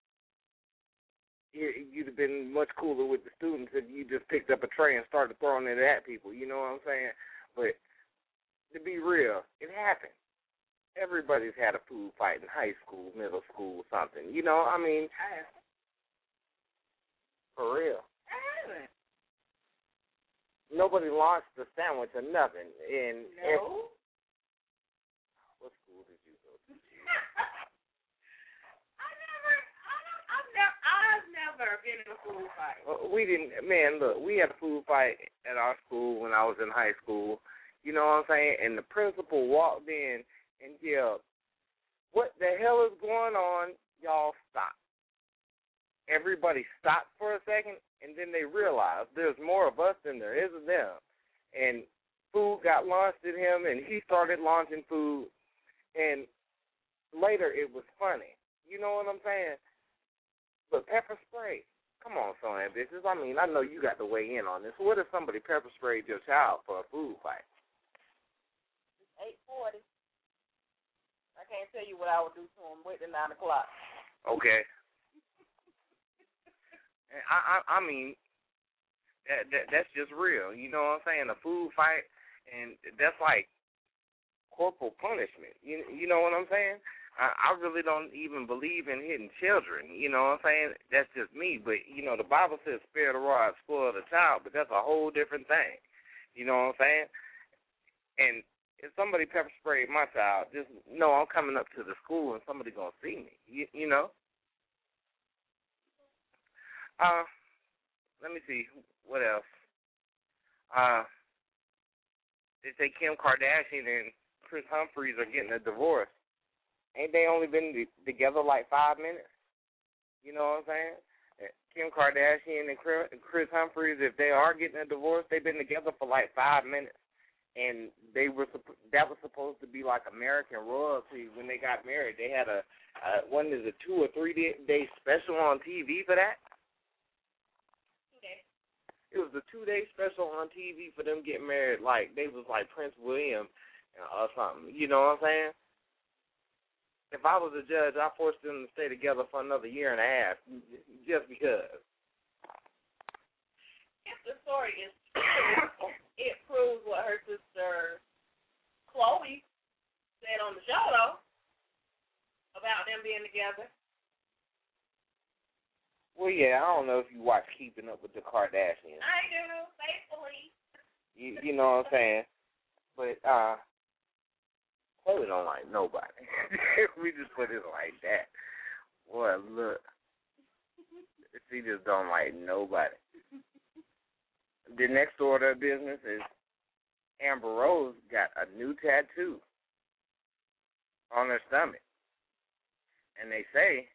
You'd have been much cooler with the students if you just picked up a tray and started throwing it at people. You know what I'm saying? But to be real, it happened. Everybody's had a food fight in high school, middle school, something. You know, I mean, for real. Nobody launched a sandwich or nothing. No? What school did you go to? I've never been in a food fight. We didn't, man, look, we had a food fight at our school when I was in high school. You know what I'm saying? And the principal walked in and yelled, "What the hell is going on? Y'all stop." Everybody stopped for a second, and then they realized there's more of us than there is of them. And food got launched at him, and he started launching food. And later it was funny. You know what I'm saying? But pepper spray, come on, son, bitches. I mean, I know you got to weigh in on this. What if somebody pepper sprayed your child for a food fight? It's 8:40. I can't tell you what I would do to him. Wait till 9 o'clock. Okay. I mean, that's just real. You know what I'm saying? A food fight, and that's like corporal punishment. You know what I'm saying? I really don't even believe in hitting children. You know what I'm saying? That's just me. But, you know, the Bible says spare the rod, spoil the child, but that's a whole different thing. You know what I'm saying? And if somebody pepper sprayed my child, just know I'm coming up to the school and somebody going to see me, you know? Let me see. What else? They say Kim Kardashian and Chris Humphries are getting a divorce. Ain't they only been together like 5 minutes? You know what I'm saying? Kim Kardashian and Chris Humphries, if they are getting a divorce, they've been together for like 5 minutes. And that was supposed to be like American royalty when they got married. They had a 2 or 3 day special on TV for that. It was a 2-day special on TV for them getting married. Like they was like Prince William or something. You know what I'm saying? If I was a judge, I forced them to stay together for another 1.5 years just because. If the story is true, it proves what her sister Chloe said on the show, though, about them being together. Well, yeah, I don't know if you watch Keeping Up with the Kardashians. I do, faithfully. You know what I'm saying? But Chloe don't like nobody. We just put it like that. Boy, look. She just don't like nobody. The next order of business is Amber Rose got a new tattoo on her stomach. And they say,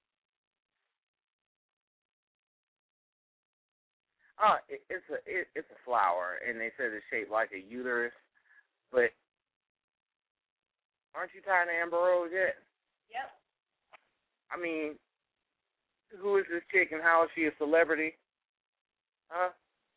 it's a flower, and they said it's shaped like a uterus. But aren't you tired of Amber Rose yet? Yep. I mean, who is this chick and how is she a celebrity? Huh?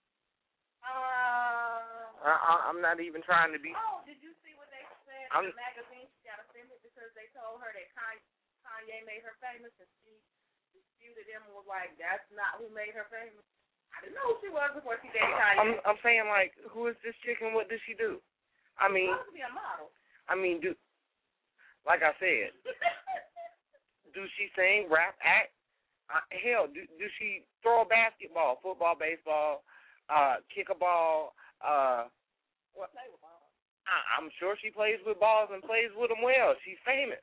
I'm not even trying to be. Oh, did you see what they said in the magazine? She got offended because they told her that Kanye made her famous, and she disputed them and was like, "That's not who made her famous." I didn't know who she was before she dated Kanye. I'm saying, like, who is this chick and what does she do? I mean, she's supposed to be a model. I mean, like I said, do she sing, rap, act? Hell, do she throw a basketball, football, baseball, kick a ball? What? I'm sure she plays with balls and plays with them well. She's famous.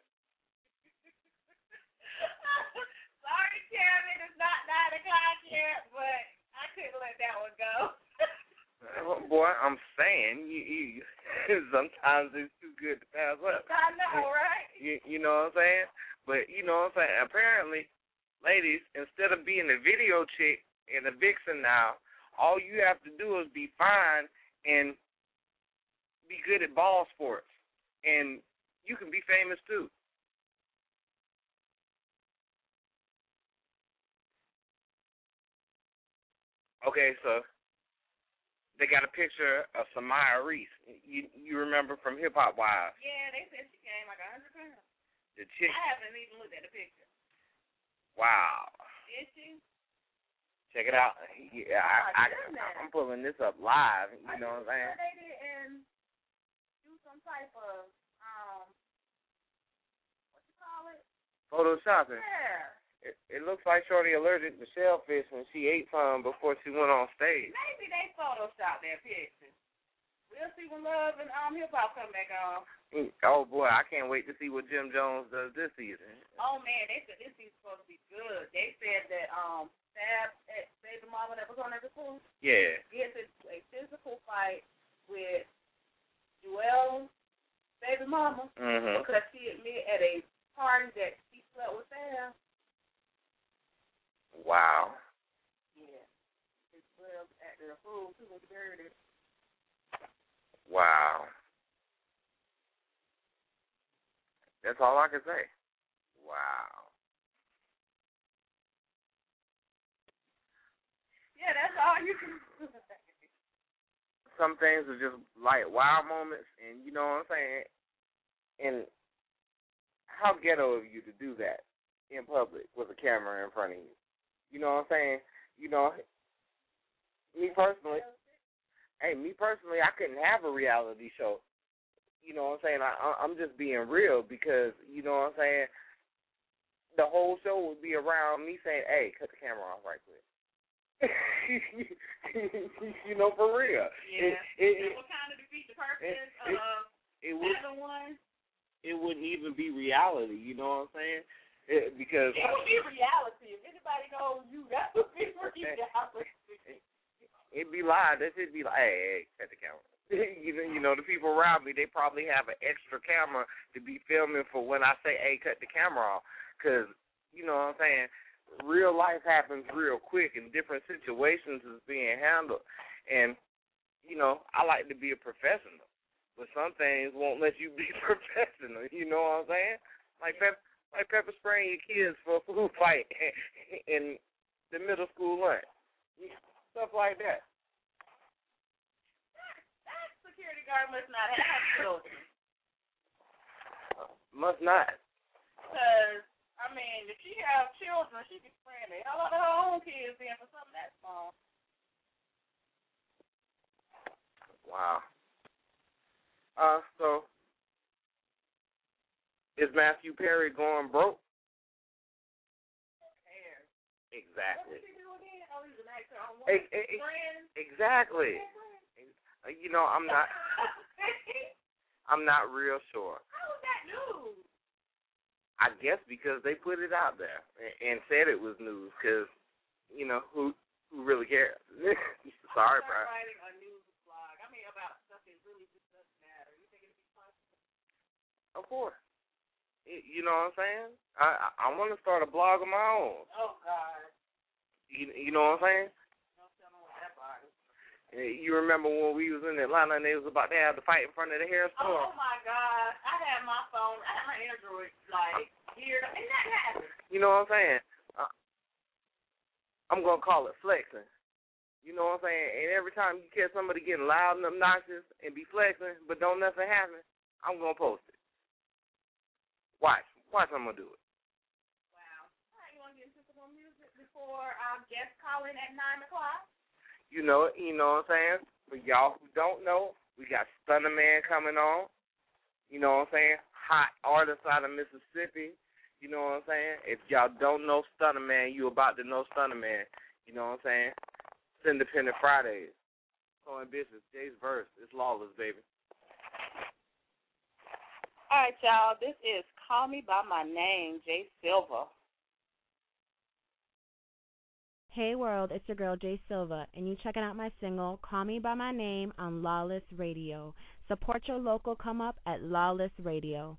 Sorry, Kevin, it's not 9 o'clock yet, but I couldn't let that one go. Boy, I'm saying, you sometimes it's too good to pass up. I know, right? You know what I'm saying? But, you know what I'm saying? Apparently, ladies, instead of being a video chick and a vixen now, all you have to do is be fine and be good at ball sports. And you can be famous, too. Okay, so they got a picture of Samaya Reese. You remember from Hip Hop Wives? Yeah, they said she gained like 100 pounds. The chick. I haven't even looked at the picture. Wow. Is she? Check it out. Yeah, I'm pulling this up live. You know what I'm saying? They didn't do some type of what you call it? Photoshopping. Yeah. It looks like Shorty allergic to shellfish when she ate some before she went on stage. Maybe they photoshopped that picture. We'll see when Love and Hip Hop come back on. Oh boy, I can't wait to see what Jim Jones does this season. Oh man, they said this season's supposed to be good. They said that Fab, baby mama that was on there before, yeah, gets a physical fight with Joelle's baby mama because she admitted at a party that she slept with Fab. Wow. Yeah. His club acted a fool too when he heard it. Wow. That's all I can say. Wow. Yeah, that's all you can do. Some things are just like wow moments, and you know what I'm saying? And how ghetto of you to do that in public with a camera in front of you. You know what I'm saying? You know, me personally, I couldn't have a reality show. You know what I'm saying? I'm just being real because, you know what I'm saying, the whole show would be around me saying, hey, cut the camera off right quick. You know, for real. Yeah. It would kind of defeat the purpose of having one. It wouldn't even be reality, you know what I'm saying? Because it would be reality. If anybody knows you, that would be reality. It'd be live. That should be like, hey, cut the camera. You know, the people around me, they probably have an extra camera to be filming for when I say, hey, cut the camera off. Because, you know what I'm saying, real life happens real quick and different situations is being handled. And, you know, I like to be a professional, but some things won't let you be professional. You know what I'm saying? Like pepper spraying your kids for a food fight in the middle school lunch. Stuff like that. That security guard must not have children. Must not. Because, I mean, if she have children, she be spraying the hell out of her own kids in for something that small. Wow. So, is Matthew Perry going broke? Exactly. Exactly. You know, I'm not real sure. How was that news? I guess because they put it out there and said it was news. Because, you know, who really cares? Sorry, bro. Writing a news blog. I mean, about stuff that really just doesn't matter. You think it'd be possible? Of course. You know what I'm saying? I want to start a blog of my own. Oh, God. You know what I'm saying? Don't tell me what that blog is. You remember when we was in Atlanta and they was about to have the fight in front of the hair store? Oh, my God. I had my phone. I had my Android, like, here. And that happened. You know what I'm saying? I'm going to call it flexing. You know what I'm saying? And every time you catch somebody getting loud and obnoxious and be flexing, but don't nothing happen, I'm going to post it. Watch I'm going to do it. Wow. All right, you want to get into some more music before our guest call in at 9 o'clock? You know what I'm saying? For y'all who don't know, we got Stunner Man coming on. You know what I'm saying? Hot artist out of Mississippi. You know what I'm saying? If y'all don't know Stunner Man, you about to know Stunner Man. You know what I'm saying? It's Independent Fridays. So ambitious. Jay's verse. It's lawless, baby. All right, y'all. This is Call Me By My Name, Jay Silva. Hey world, it's your girl Jay Silva, and you checking out my single Call Me By My Name on Lawless Radio. Support your local come up at Lawless Radio.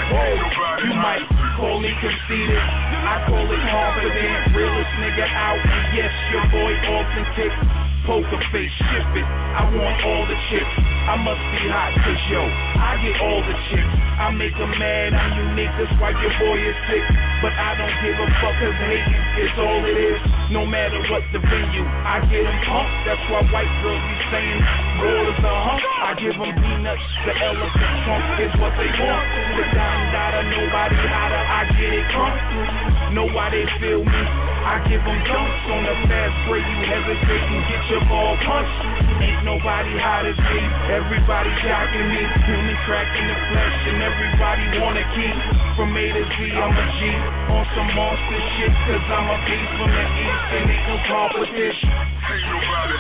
Whoa, you might call me conceited, I call it confident, realest nigga out, and yes, your boy authentic. Poker face, ship it, I want all the chips. I must be hot, cause yo, I get all the chips. I make them mad, I'm unique, that's why your boy is sick. But I don't give a fuck, cause hating is all it is. No matter what the venue, I get them pumped. That's why white girls be saying, rollers a hump. I give them peanuts, the elephant trunk is what they want. The dime data, nobody hotter, I get it crunk. Know why they feel me, I give them dunks on the fast break. You hesitate and get your ball punched. Ain't nobody hot as me, everybody jocking me. Human crack in the flesh and everybody wanna keep. From A to Z, I'm a G, on some monster shit. Cause I'm a beast from the east and ain't no competition. Ain't nobody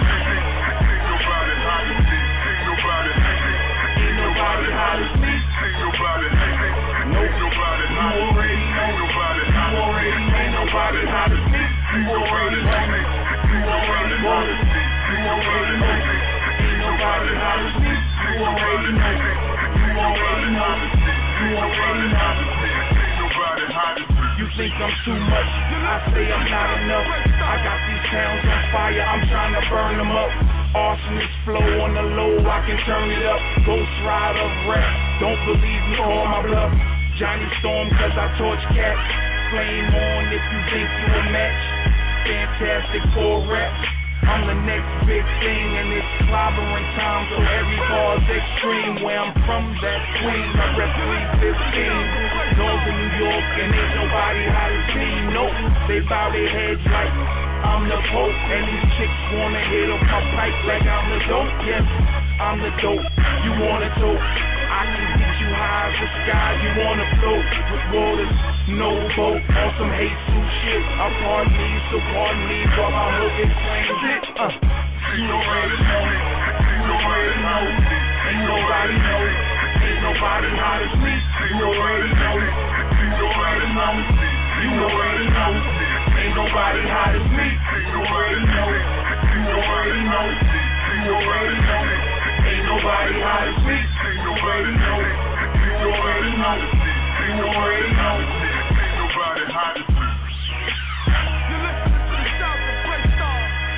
hot as me. Ain't nobody hot as me. Ain't nobody nope. Nobody hot. You already know. Nobody hot. You already know. Ain't nobody hot as me. You already know. You already know. You already know. Ain't nobody hot as me. You already know. You already know. You already know. Ain't nobody hot as me. You think I'm too much? I say I'm not enough. I got these towns on fire. I'm trying to burn them up. Arsonist flow on the low, I can turn it up. Ghost Rider rap, don't believe me, call my bluff. Johnny Storm, cause I torch cats. Flame on if you think you a match. Fantastic for rap. I'm the next big thing, and it's clobbering time, so every bar's extreme. Where I'm from, that's Queens. I rep 315. Northern New York, and ain't nobody hot as me. Nope, they bow their heads like I'm the Pope, and these chicks wanna hit up my pipe like I'm the dope. Yes, I'm the dope. You wanna dope? I can get you high as the sky. You wanna float with waters, no boat on some hate suit shit. I pardon me, so pardon me while my hook explains it. You already know. You already know. Ain't nobody know. Ain't nobody hot as me. You already know. You already know. You already know. Ain't nobody hot as me. You already know. You already know. You already know. Ain't nobody hot as me. You already know. You already know. You already know. Ain't nobody hot as me. You're listening to the South of Playstar.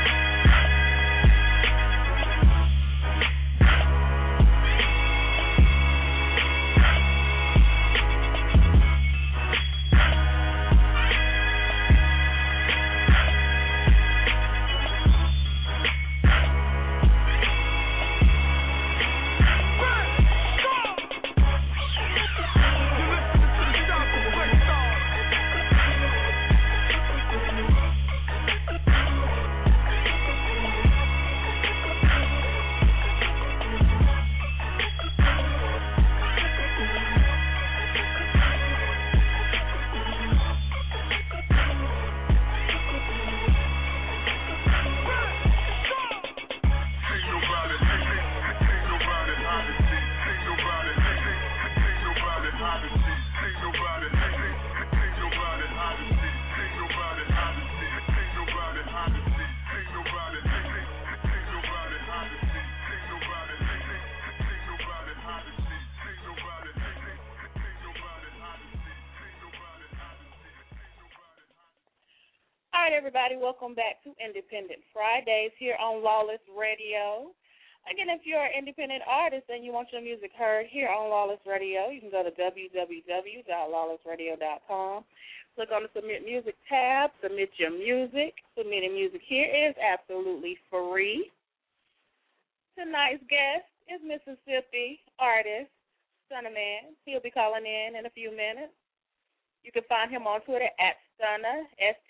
All right, everybody, welcome back to Independent Fridays here on Lawless Radio. Again, if you're an independent artist and you want your music heard here on Lawless Radio, you can go to www.lawlessradio.com. Click on the Submit Music tab, submit your music. Submitting music here is absolutely free. Tonight's guest is Mississippi artist Stunna Man. He'll be calling in a few minutes. You can find him on Twitter at Stunna,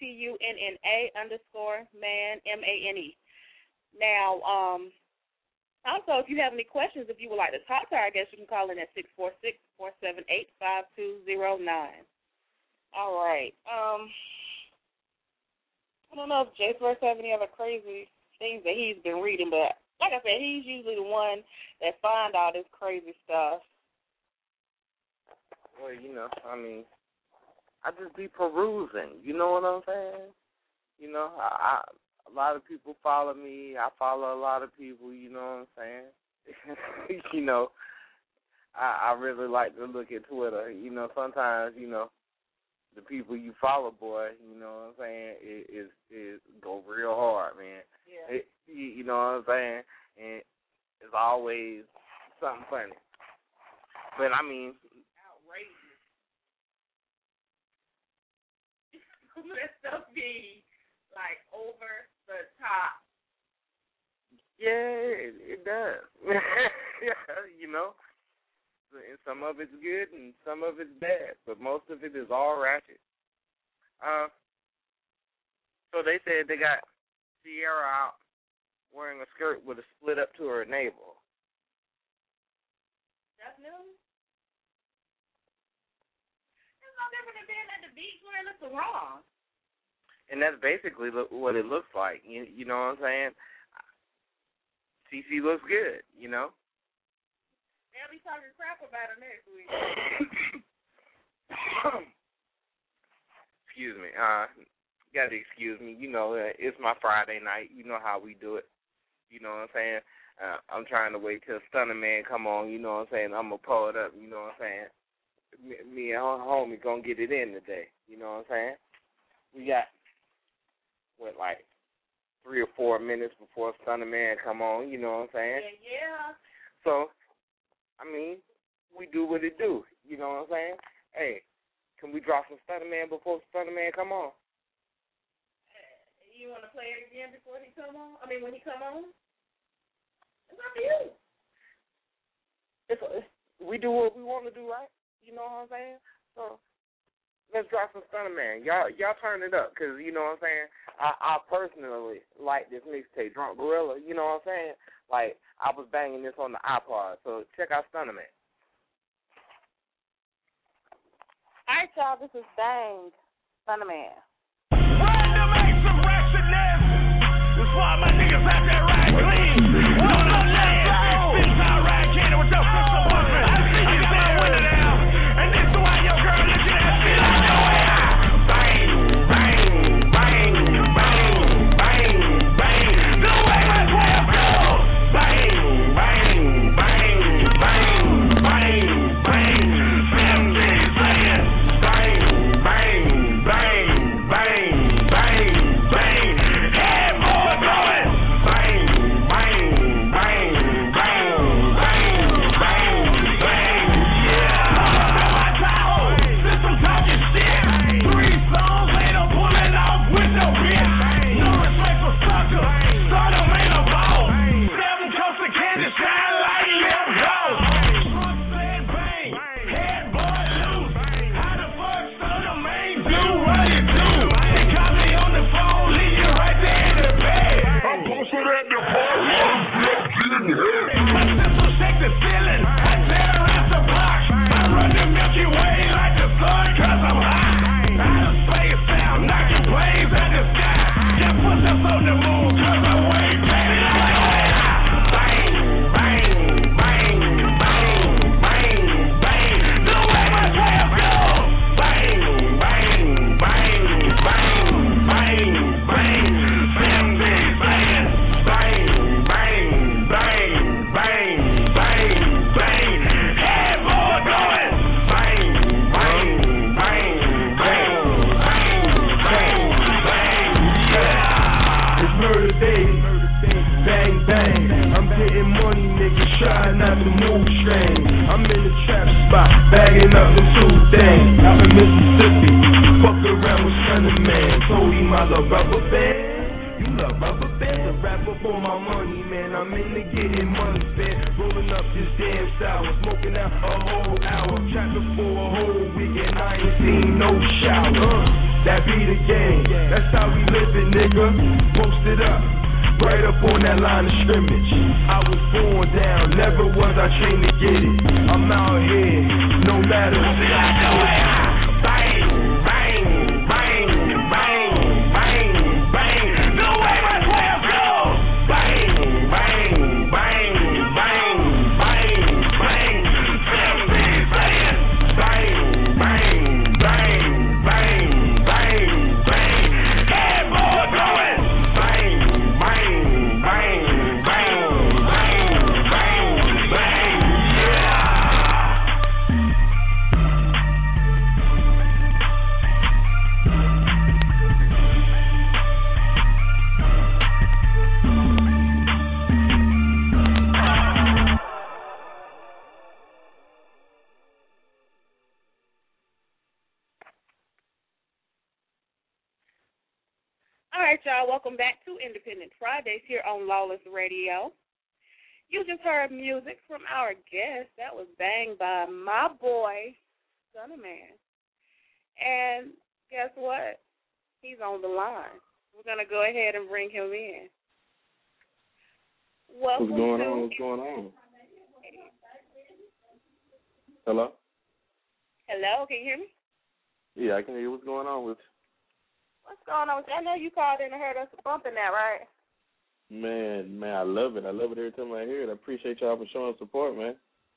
STUNNA_man, MANE. Now, also, if you have any questions, if you would like to talk to our guest, you can call in at 646-478-5209. All right. I don't know if Jay First have any other crazy things that he's been reading, but like I said, he's usually the one that finds all this crazy stuff. Well, I just be perusing. You know what I'm saying? A lot of people follow me. I follow a lot of people. You know what I'm saying? I really like to look at Twitter. You know, sometimes, you know, the people you follow, boy, you know what I'm saying, is go real hard, man. Yeah. You know what I'm saying? And it's always something funny. But, I mean, outrageous. That stuff be, like, over the top. Yeah, it does. Yeah, you know. And some of it's good and some of it's bad, but most of it is all ratchet. So they said they got Sierra out wearing a skirt with a split up to her navel. That's new? It's no different than being at the beach wearing a sarong. And that's basically what it looks like. You know what I'm saying? CC looks good, you know? They'll be talking crap about her next week. Excuse me. Gotta excuse me. You know, it's my Friday night. You know how we do it. You know what I'm saying? I'm trying to wait till Stunner Man come on. You know what I'm saying? I'm going to pull it up. You know what I'm saying? Me and homie going to get it in today. You know what I'm saying? We got, like 3 or 4 minutes before Stunner Man come on. You know what I'm saying? Yeah. So, I mean, we do what it do. You know what I'm saying? Hey, can we drop some Stunner Man before Stunner Man come on? You want to play it again before he come on? I mean, when he come on? It's up to you. We do what we want to do, right? You know what I'm saying? So, let's drop some Stunner Man. Y'all turn it up, because, you know what I'm saying? I personally like this mixtape, Drunk Gorilla. You know what I'm saying? Like, I was banging this on the iPod, so check out Stunner Man. All right, y'all, this is Bang, Stunner Man. That's why my niggas out there ride clean. On the land, since I ride candy with your sister bumping. I got my window down, and this is why your girl looking at shit on your way out. Bang, bang, bang, bang, bang, bang. The way my players go. Bang, bang, bang, bang, bang, bang. 17 players. Bang, bang, bang, bang, bang, bang. Head boy going. Bang, bang, bang, bang, bang, bang, bang. Yeah. My towel. Since I'm talking shit. 3 songs later, pulling off with no bitch. No respect for sucker. Thought I made a ball. 7 cups of candy shine like lip gloss. Truck said bang. Head boy loose. How the fuck Stunner Man do what he do? He caught me on the phone, leave you right there in the bed. I'm posted at the party. My sister shake the ceiling. I terrorize the block. I run the Milky Way like the sun, cause I'm hot. Out of space now, knocking planes at the sky. Just put us on the moon, cause I'm way better. Bang, bang, bang, bang, bang, bang. The way my players go. Bang, bang, bang, bang, bang, bang. 17 players. Bang, bang, bang, bang, bang, bang. Head boy going. Bang, bang, bang, bang, bang, bang, bang. Yeah. It's murder baby, bang bang. I'm getting money, niggas trying not to move strange. I'm in the trap spot, bagging up them 2 things. Out in Mississippi, fucked around with Stunner Man. Told him I love rubber bands. You love rubber bands, a rapper for my money, man. I'm into getting money spent, rolling up this damn sour, smoking out a whole hour, trapping for a whole week and I ain't seen no shower. That be the game, that's how we living, nigga. Posted up, right up on that line of scrimmage. I was born down, never was I trained to get it. I'm out here, no matter what. Bang, bang, bang, bang, bang, bang. The way my players go. Bang, bang, bang, bang, bang, bang. 17 players. Bang, bang, bang, bang, bang, bang. Head boy going. Bang, bang, bang, bang, bang, bang, bang. Yeah. y'all. Welcome back to Independent Fridays here on Lawless Radio. You just heard music from our guest. That was Bang by my boy, Stunna Man. And guess what? He's on the line. We're going to go ahead and bring him in. Welcome. What's going on? What's going on? Hello? Hello, can you hear me? Yeah, I can hear you. What's going on with you? What's going on with you? I know you called in and heard us bumping that, right? Man, I love it. I love it every time I hear it. I appreciate y'all for showing support, man.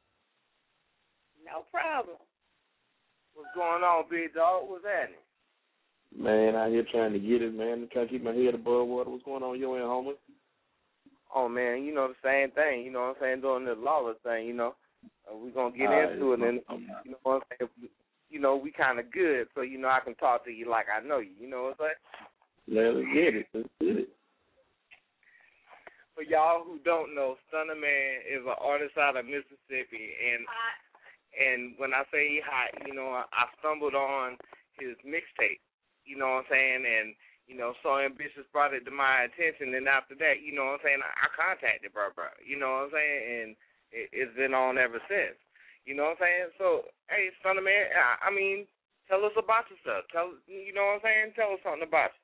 No problem. What's going on, big dog? What's happening? Man, out here trying to get it, man. Trying to keep my head above water. What's going on your end, homie? Oh, man, you know, the same thing. You know what I'm saying? Doing this lawless thing, you know. We're going to get into it, and, you know what I'm saying? You know, we kind of good, so, you know, I can talk to you like I know you. You know what I'm saying? Let's get it. Let's get it. For y'all who don't know, Stunna Man is an artist out of Mississippi, and when I say he hot, you know, I stumbled on his mixtape, you know what I'm saying, and, you know, So Ambitious brought it to my attention, and after that, you know what I'm saying, I contacted bro, you know what I'm saying, and it's been on ever since, you know what I'm saying. So, hey, Stunna Man, I mean, tell us about yourself. You know what I'm saying, tell us something about you.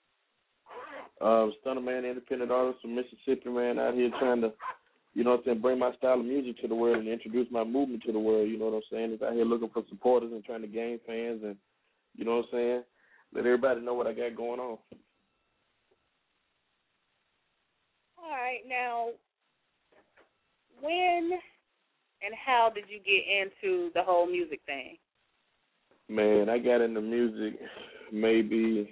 Stunna Man, independent artist from Mississippi, man, out here trying to, you know what I'm saying, bring my style of music to the world and introduce my movement to the world, you know what I'm saying. It's out here looking for supporters and trying to gain fans and, you know what I'm saying, let everybody know what I got going on. All right, now, when and how did you get into the whole music thing? Man, I got into music maybe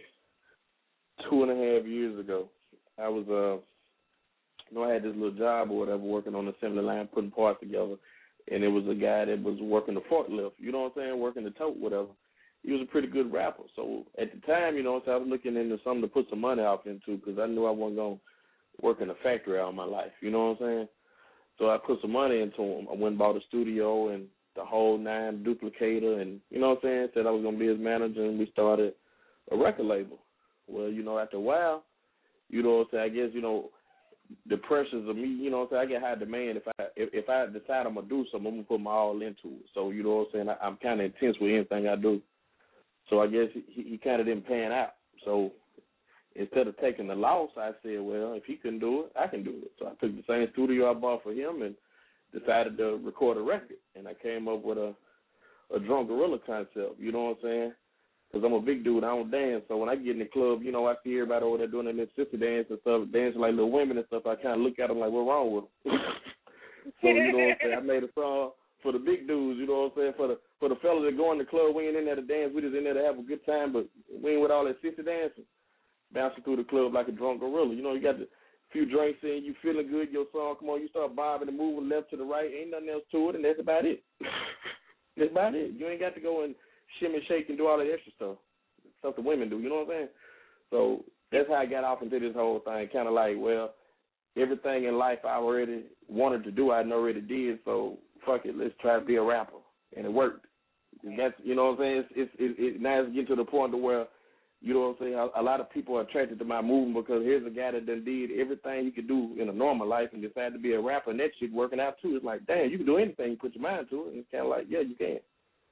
2.5 years ago. I was, you know, I had this little job or whatever, working on the assembly line, putting parts together, and it was a guy that was working the forklift, you know what I'm saying, working the tote, whatever. He was a pretty good rapper. So at the time, you know, so I was looking into something to put some money off into because I knew I wasn't going to work in a factory all my life, you know what I'm saying? So I put some money into him. I went and bought a studio and the whole 9 duplicator and, you know what I'm saying, said I was going to be his manager, and we started a record label. Well, you know, after a while, you know what I'm saying, I guess, you know, the pressures of me, you know what I'm saying, I get high demand. If I decide I'm going to do something, I'm going to put my all into it. So, you know what I'm saying, I'm kind of intense with anything I do. So I guess he kind of didn't pan out. So instead of taking the loss, I said, well, if he couldn't do it, I can do it. So I took the same studio I bought for him and decided to record a record. And I came up with a drunk gorilla concept, you know what I'm saying? Because I'm a big dude, I don't dance. So when I get in the club, you know, I see everybody over there doing their Mississippi dance and stuff, dancing like little women and stuff. I kind of look at them like, what's wrong with them? So, you know what I'm saying, I made a song for the big dudes, you know what I'm saying, for the fellas that go in the club. We ain't in there to dance, we just in there to have a good time, but we ain't with all that sister dancing, bouncing through the club like a drunk gorilla. You know, you got the few drinks in, you feeling good, your song, come on, you start bobbing and moving left to the right, ain't nothing else to it, and that's about it. That's about it. You ain't got to go and shimmy, shake, and do all that extra stuff the women do, you know what I'm saying? So that's how I got off into this whole thing, kind of like, well, everything in life I already wanted to do, I already did, so fuck it, let's try to be a rapper. And it worked. And that's, you know what I'm saying? It now it's getting to the point to where, you know what I'm saying, a lot of people are attracted to my movement because here's a guy that done did everything he could do in a normal life and decided to be a rapper, and that shit working out too. It's like, damn, you can do anything, you put your mind to it. And it's kind of like, yeah, you can.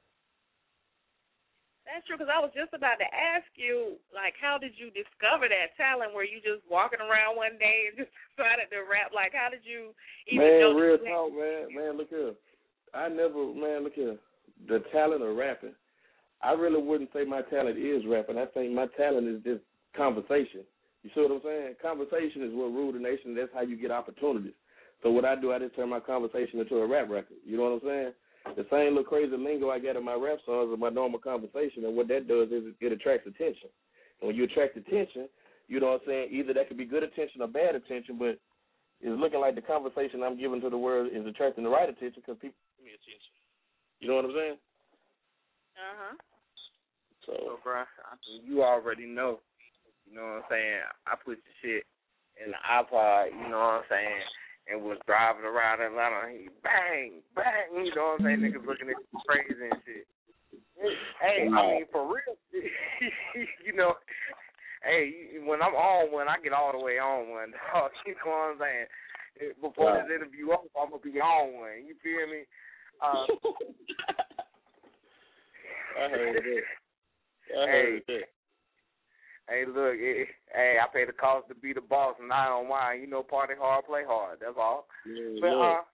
That's true, because I was just about to ask you, like, how did you discover that talent? Were you just walking around one day and just decided to rap? Like, how did you even know? Man, real talk, man. Man, look here. Look here. The talent of rapping, I really wouldn't say my talent is rapping. I think my talent is just conversation. You see what I'm saying? Conversation is what rule the nation. That's how you get opportunities. So what I do, I just turn my conversation into a rap record. You know what I'm saying? The same little crazy lingo I get in my rap songs is my normal conversation, and what that does is it attracts attention. And when you attract attention, you know what I'm saying, either that could be good attention or bad attention, but it's looking like the conversation I'm giving to the world is attracting the right attention because people give me attention. You know what I'm saying? Uh-huh. So bro, you already know. You know what I'm saying? I put the shit in the iPod, you know what I'm saying, and was driving around Atlanta. He bang, bang, you know what I'm saying? Niggas looking at me crazy and shit. Hey, I mean, for real, you know, Hey, when I'm on one, I get all the way on one, dog. You know what I'm saying? Before this interview over, I'm going to be on one. You feel me? I heard that. Hey, look, I pay the cost to be the boss, and I don't mind. You know, party hard, play hard. That's all. Yeah, but,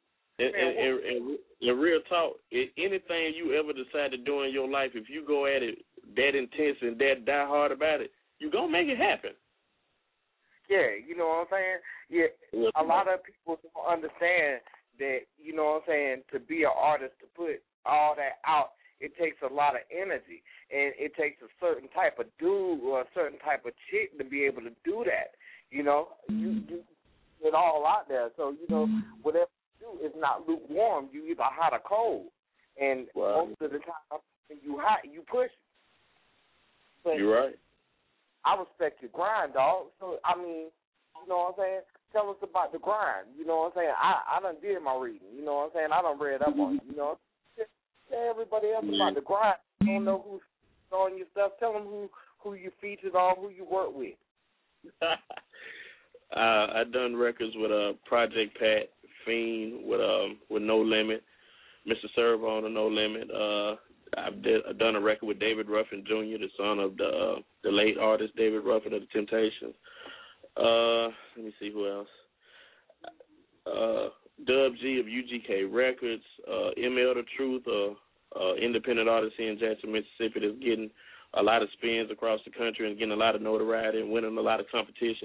in real talk, anything you ever decide to do in your life, if you go at it that intense and that die hard about it, you're going to make it happen. Yeah, you know what I'm saying? Yeah, a lot of people don't understand that, you know what I'm saying, to be an artist, to put all that out, it takes a lot of energy, and it takes a certain type of dude or a certain type of chick to be able to do that. You know, you it all out there. So, you know, whatever you do is not lukewarm. You either hot or cold. And most of the time, when you hot, you push it. But you're right. I respect your grind, dog. So, I mean, you know what I'm saying? Tell us about the grind. You know what I'm saying? I done did my reading. You know what I'm saying? I done read up on it. You know, tell everybody else about the grind. You don't know who's on your stuff. Tell them who you featured on, who you work with. I done records with Project Pat, Fiend, with No Limit, Mr. Servo on the No Limit. I've done a record with David Ruffin Jr., the son of the late artist David Ruffin of the Temptations. Let me see who else. Dub G of UGK Records, ML The Truth, independent artist here in Jackson, Mississippi, that's getting a lot of spins across the country and getting a lot of notoriety and winning a lot of competition.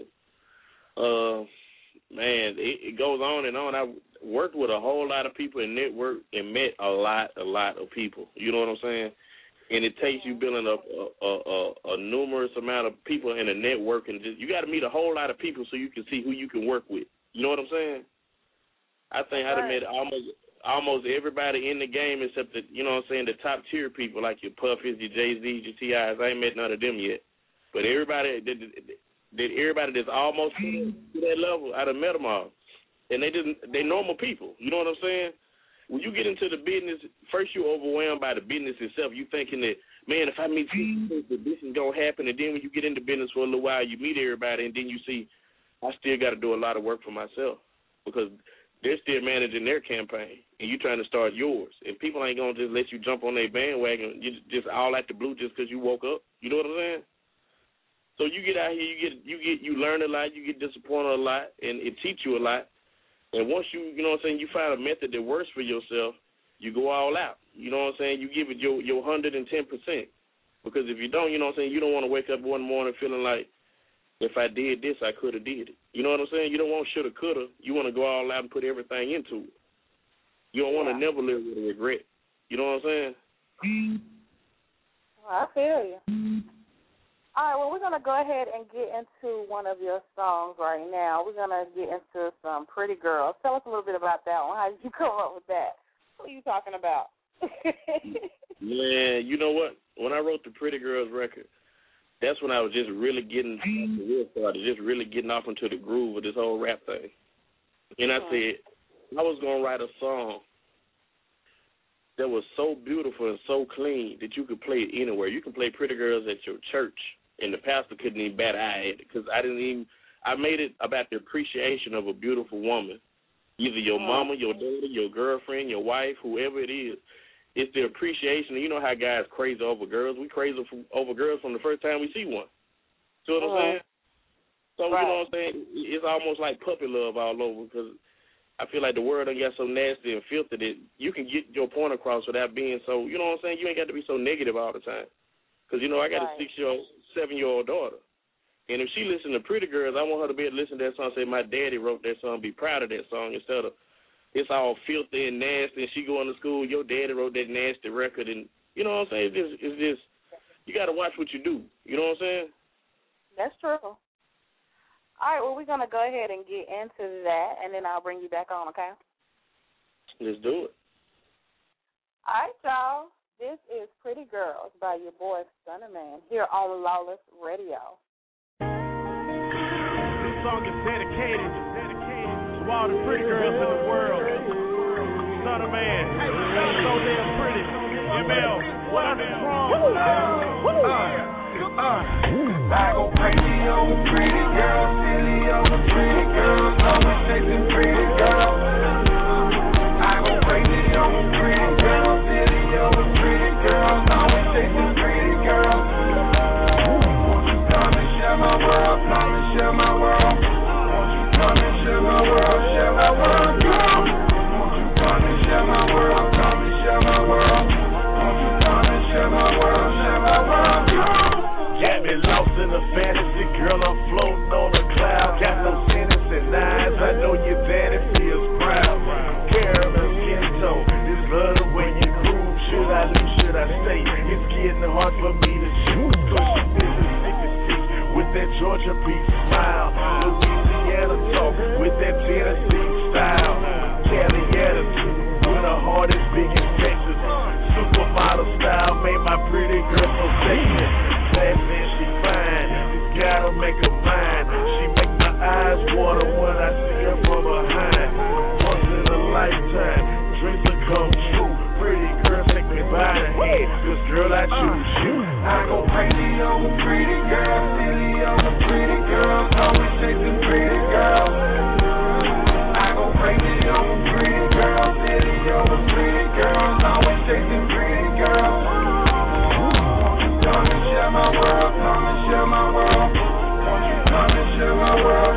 Man, it goes on and on. I worked with a whole lot of people and networked and met a lot of people. You know what I'm saying? And it takes you building up a numerous amount of people in a network, and you got to meet a whole lot of people so you can see who you can work with. You know what I'm saying? I think I'd have met almost everybody in the game except the, you know what I'm saying, the top tier people like your Puffies, your Jay-Z's, your T.I.s. I ain't met none of them yet. But everybody that's almost to that level, I'd have met them all. And they normal people. You know what I'm saying? When you get into the business, first you're overwhelmed by the business itself. You thinking that, man, if I meet people, this is going to happen. And then when you get into business for a little while, you meet everybody, and then you see, I still got to do a lot of work for myself because they're still managing their campaign, and you're trying to start yours. And people ain't going to just let you jump on their bandwagon just all out the blue just because you woke up. You know what I'm saying? So you get out here, you learn a lot, you get disappointed a lot, and it teach you a lot. And once you know what I'm saying, you find a method that works for yourself, you go all out. You know what I'm saying? You give it your 110%. Because if you don't, you know what I'm saying, you don't want to wake up one morning feeling like, if I did this, I could have did it. You know what I'm saying? You don't want shoulda, coulda. You want to go all out and put everything into it. You don't want to never live with a regret. You know what I'm saying? I feel you. All right, well, we're going to go ahead and get into one of your songs right now. We're going to get into some Pretty Girls. Tell us a little bit about that one. How did you come up with that? What are you talking about? Man, you know what? When I wrote the Pretty Girls record, that's when I was just really getting the real started, just really getting off into the groove of this whole rap thing. And I said, I was going to write a song that was so beautiful and so clean that you could play it anywhere. You can play Pretty Girls at your church, and the pastor couldn't even bat an eye at it because I made it about the appreciation of a beautiful woman, either your mama, your daughter, your girlfriend, your wife, whoever it is. It's the appreciation. You know how guys crazy over girls. We crazy over girls from the first time we see one. See what I'm saying? So, you know what I'm saying? It's almost like puppy love all over because I feel like the world done got so nasty and filthy that you can get your point across without being so, you know what I'm saying? You ain't got to be so negative all the time. Because, you know, I got a 7-year-old daughter. And if she listen to Pretty Girls, I want her to be able to listen to that song and say, my daddy wrote that song, be proud of that song, instead of it's all filthy and nasty, and she going to school, your daddy wrote that nasty record, and you know what I'm saying? It's just you got to watch what you do. You know what I'm saying? That's true. All right, well, we're going to go ahead and get into that, and then I'll bring you back on, okay? Let's do it. All right, y'all. This is Pretty Girls by your boy, Stunner Man, here on Lawless Radio. This song is dedicated to all the pretty girls in the world. Stunner Man, so damn pretty. ML, what is wrong? I go crazy over pretty girls, silly over pretty girls, always chasing pretty girls. I go crazy over pretty girls, silly over pretty girls, always chasing pretty girls. Won't you come and share my world, come and share my world. Won't you come and share my world, girl. Won't you come and share my world, come and share my world. Won't you come and share my world, girl. Got me lost in a fantasy, girl, I'm floating on a cloud. Got no innocent eyes, I know your daddy feels proud. Caramel skin tone, this love the way you groove. Should I lose, should I stay? It's getting hard for me to choose. Cause you Mississippi speak with that Georgia beat smile. Louisiana talk with that Tennessee style. Cali attitude with a heart as big as Texas. Supermodel style made my pretty girl so sexy. Classy and she fine, just gotta make her mine. She make my eyes water when I see her from behind. Once in a lifetime, dreams will come true. Pretty girl, take me by the hand, cause girl, I choose you. I go crazy over pretty girls, silly over pretty girls, always chasing pretty girls. I go crazy over pretty girls, silly over pretty girls, always chasing pretty girls. Won't you come and share my world, come and share my world. Won't you come and share my world,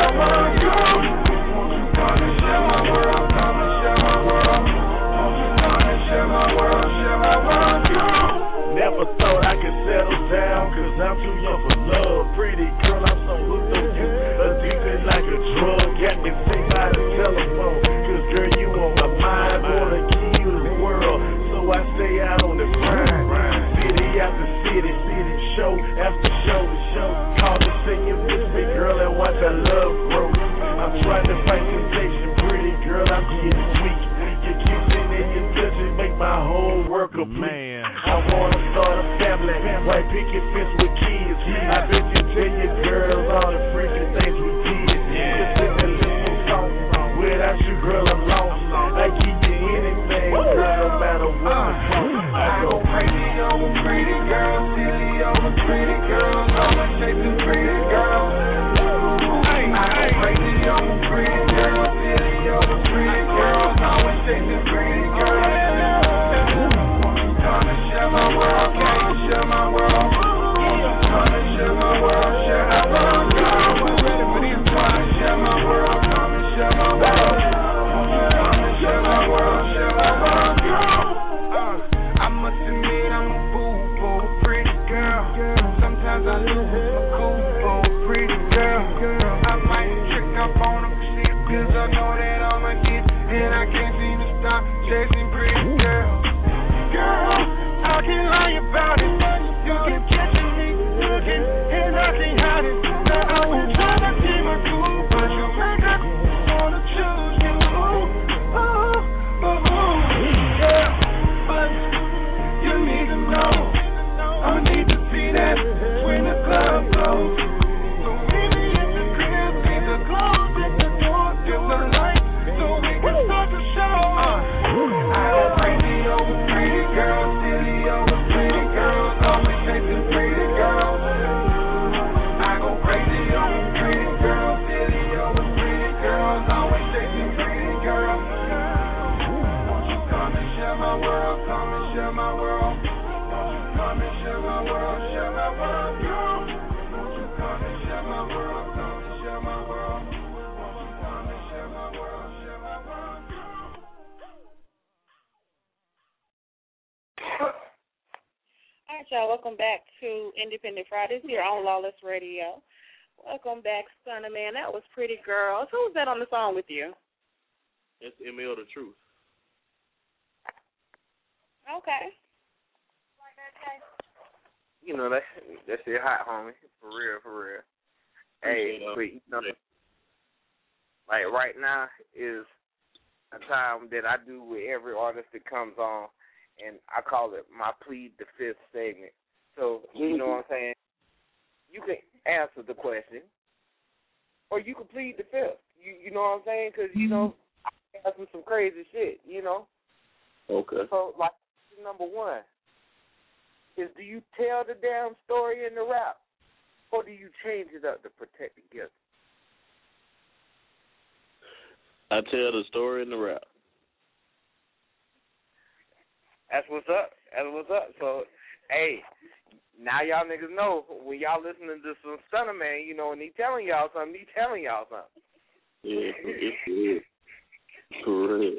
girl. Won't you come and share my world, come and share my world. Won't you come and share my world, girl. Never thought I could settle down, cause I'm too young for love. Pretty girl, I'm so hooked on you, addicted like a drug. Got me sick by the telephone, cause girl, you on my mind. Wanna give you the world, so I stay out on the grind. City after city, show after show. Call to say you miss me, girl, and watch our love grow. I'm trying to fight temptation, pretty girl, I'm getting weak. Your kissing and your touching make my whole world complete. I wanna start a family, white picket fence with kids. I bet you tell your girls all the freaking things we did. Just in the little song, without you, girl, I'm lost. I give you anything, girl, no matter what. I go crazy over pretty girls, silly over pretty girls, always chasing pretty girls. I go crazy over pretty girls, silly over pretty girls, always chasing pretty girls. Won't you come and share my world, can you share my world? Won't you come and share my world, girl. Won't you come and share my world, come and share my world. Won't you come and share my world, girl. I must admit I'm a fool for a pretty girl. Sometimes I lose my cool for a pretty girl. I might trick up on her cause I know that I'ma get, and I can't seem to stop chasing pretty girls. Girl, I can't lie about it. You keep catching me looking, and I can't hide it. Now I've been trying to keep my cool, but you make us wanna choose you. Yeah, but you need to know, I need to see that when the club goes. So meet me at the crib, leave the clothes at the door, till the light, so we can start the show. I go crazy over pretty girls, silly over pretty girls, always chasing pretty girls. I go crazy over pretty girls, silly over pretty girls, always chasing pretty girls. Won't you come and share my world, come and share my world. Won't you come and share my world, girl. Won't you come and share my world, come and share my world. Won't you come and share my world, girl. All right, y'all. Welcome back to Independent Fridays here on Lawless Radio. Welcome back, Son of Man. That was Pretty Girls. Who was that on the song with you? It's ML The Truth. Okay. You know, that shit hot, homie. For real. Hey, but, you know, like right now is a time that I do with every artist that comes on, and I call it my Plead the Fifth segment. So, you know what I'm saying? You can answer the question, or you can plead the fifth. You know what I'm saying? Because, you know, I ask some crazy shit, you know? Okay. So, like, number one is, do you tell the damn story in the rap? or do you change it up to protect the guilty? I tell the story in the rap. That's what's up. That's what's up. So, hey, now y'all niggas know when y'all listening to some Stunner Man, you know, when he telling y'all something, he telling y'all something. Yeah, it's real. For real.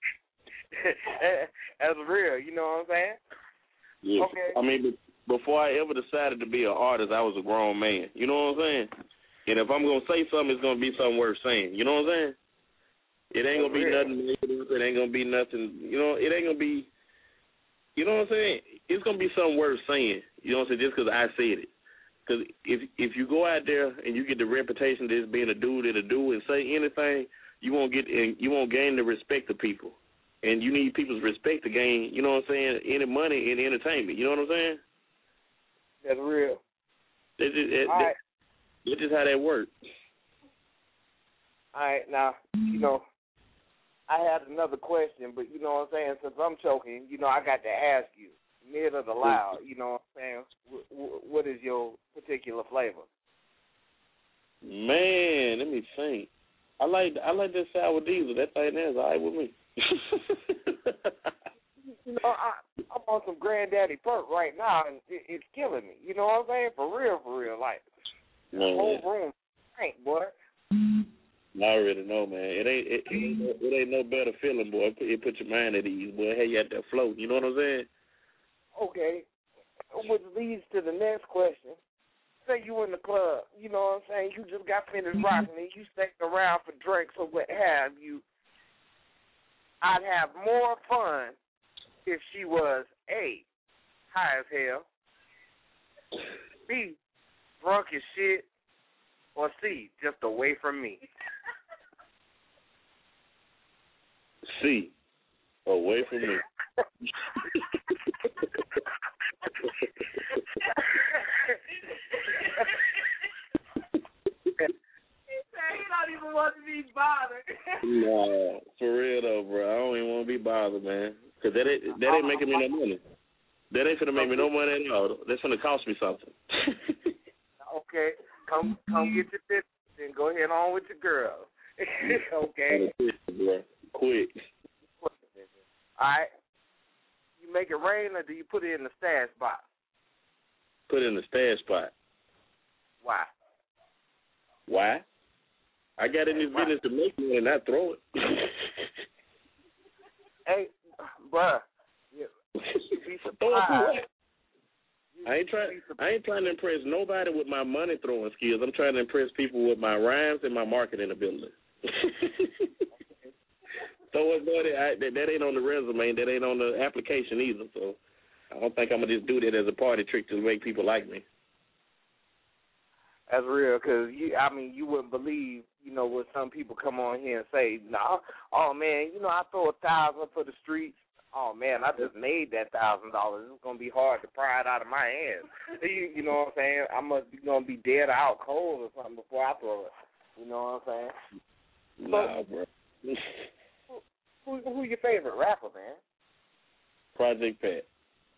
That's real. You know what I'm saying? Yeah. Okay. I mean, before I ever decided to be an artist, I was a grown man. You know what I'm saying? And if I'm going to say something, it's going to be something worth saying. You know what I'm saying? It ain't going to be nothing negative. It ain't going to be nothing, you know, it ain't going to be, you know what I'm saying? It's going to be something worth saying. You know what I'm saying? Just because I said it. Because if you go out there and you get the reputation of just being a dude that'll do and say anything, you won't gain the respect of people. And you need people's respect to gain, you know what I'm saying, any money in entertainment. You know what I'm saying? That's real. That's just how that works. All right, now, you know, I had another question, but you know what I'm saying, since I'm choking, you know, I got to ask you, mid or the loud, you know what I'm saying, what is your particular flavor? Man, let me think. I like that sour diesel. That thing there is all right with me. You know, I'm on some granddaddy perk right now, and it's killing me. You know what I'm saying? For real. Like, the whole room stank, boy. I already know, man. It ain't no better feeling, boy. It put your mind at ease, boy. Hey, you out there floating. You know what I'm saying? Okay. Which leads to the next question. Say you in the club, you know what I'm saying? You just got finished rocking and you stayed around for drinks or what have you. I'd have more fun if she was A, high as hell, B, drunk as shit, or C, just away from me. C, away from me. He don't even want to be bothered. Nah, for real though, bro. I don't even want to be bothered, man. Because that ain't making me no money. That ain't finna make me no money at all. That's finna cost me something. Okay, come get your business and go ahead on with your girl. Okay. Bro. Quick. All right. You make it rain or do you put it in the stash box? Put it in the stash spot. Why? Why? I got in this business to make money and not throw it. Hey, bruh. I ain't trying to impress nobody with my money throwing skills. I'm trying to impress people with my rhymes and my marketing ability. So that ain't on the resume. That ain't on the application either. So I don't think I'm gonna just do that as a party trick to make people like me. That's real, because you wouldn't believe, what some people come on here and say, nah, oh, man, I throw $1,000 for the streets. Oh, man, I just made that $1,000. It's going to be hard to pry it out of my hands. You know what I'm saying? I must be going to be dead or out cold or something before I throw it. You know what I'm saying? Nah, bro. Who's your favorite rapper, man? Project Pat.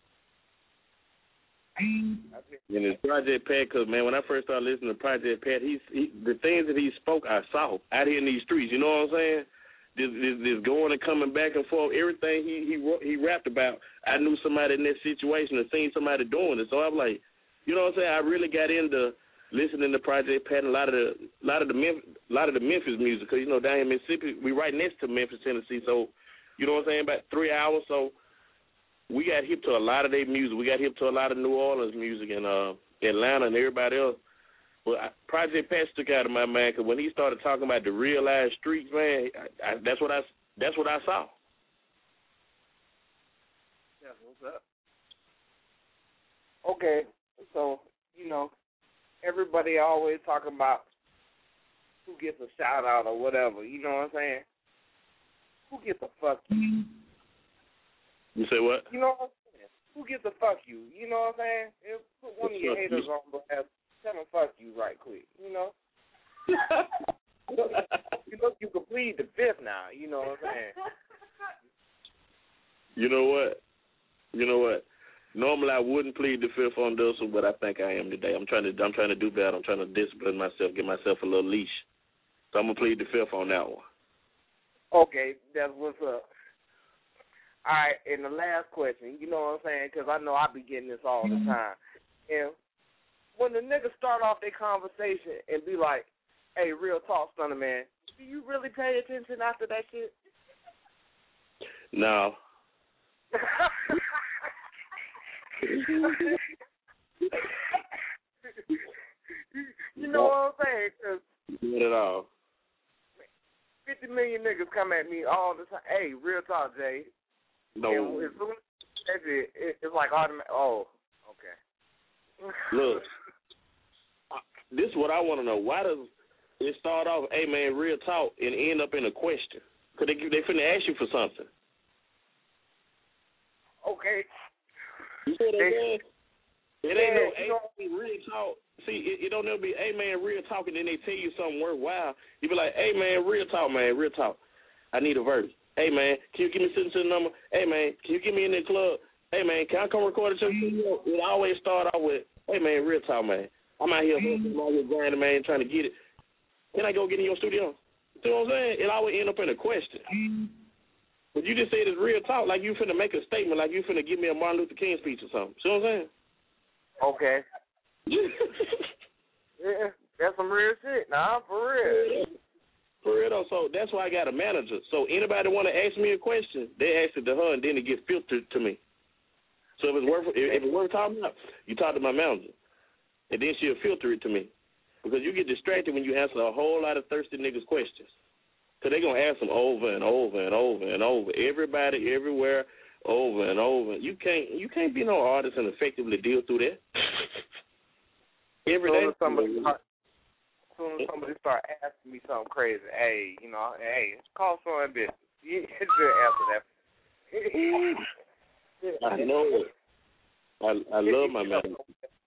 And it's Project Pat because, man, when I first started listening to Project Pat, the things that he spoke, I saw out here in these streets. You know what I'm saying? This going and coming back and forth, everything he rapped about, I knew somebody in that situation and seen somebody doing it. So I'm like, you know what I'm saying? I really got into listening to Project Pat and a lot of the Memphis music because, down here in Mississippi, we right next to Memphis, Tennessee. So, you know what I'm saying? About 3 hours. So we got hip to a lot of their music. We got hip to a lot of New Orleans music and Atlanta and everybody else. But Project Pat stuck out of my mind because when he started talking about the real life streets, man, that's what I saw. That's what's up. Okay, so everybody always talking about who gets a shout out or whatever. You know what I'm saying? Who gets a fuck you? You say what? You know what I'm saying? Who gets a fuck you? You know what I'm saying? Put one of your haters on blast. Tell them fuck you right quick. You can plead the fifth now. You know what I'm saying? You know what? Normally I wouldn't plead the fifth on this one, but I think I am today. I'm trying to do better. I'm trying to discipline myself, give myself a little leash. So I'm gonna plead the fifth on that one. Okay, that's what's up. All right, and the last question, you know what I'm saying? Because I know I be getting this all the time. And when the niggas start off their conversation and be like, "Hey, real talk, Stunner Man, do you really pay attention after that shit?" No. You know what I'm saying? 'Cause not at all. 50 million niggas come at me all the time. Hey, real talk, Jay. No. And as soon as that's it, it's like automatic. Oh, okay. Look, this is what I want to know. Why does it start off, hey, man, real talk, and end up in a question? Because they finna ask you for something. Okay. You see what I'm saying? It ain't no, hey, real talk. See, it don't never be, hey, man, real talk, and then they tell you something worthwhile. You be like, hey, man, real talk, man, real talk. I need a verdict. Hey, man, can you give me a number? Hey, man, can you get me in the club? Hey, man, can I come record at your studio? It always start off with, hey, man, real talk, man. I'm out here grinding, man, trying to get it. Can I go get in your studio? See what I'm saying? It always end up in a question. But you just said it's real talk, like you finna make a statement, like you finna give me a Martin Luther King speech or something. See what I'm saying? Okay. Yeah, that's some real shit. Nah, for real. For real though. So that's why I got a manager. So anybody want to ask me a question, they ask it to her, and then it gets filtered to me. So if it's worth talking about, you talk to my manager, and then she'll filter it to me. Because you get distracted when you answer a whole lot of thirsty niggas' questions. So they're going to ask them over and over and over and over. Everybody, everywhere, over and over. You can't be no artist and effectively deal through that. Every day. As soon as somebody start asking me something crazy, hey, call someone business. You should answer that. I know it. I love my manager.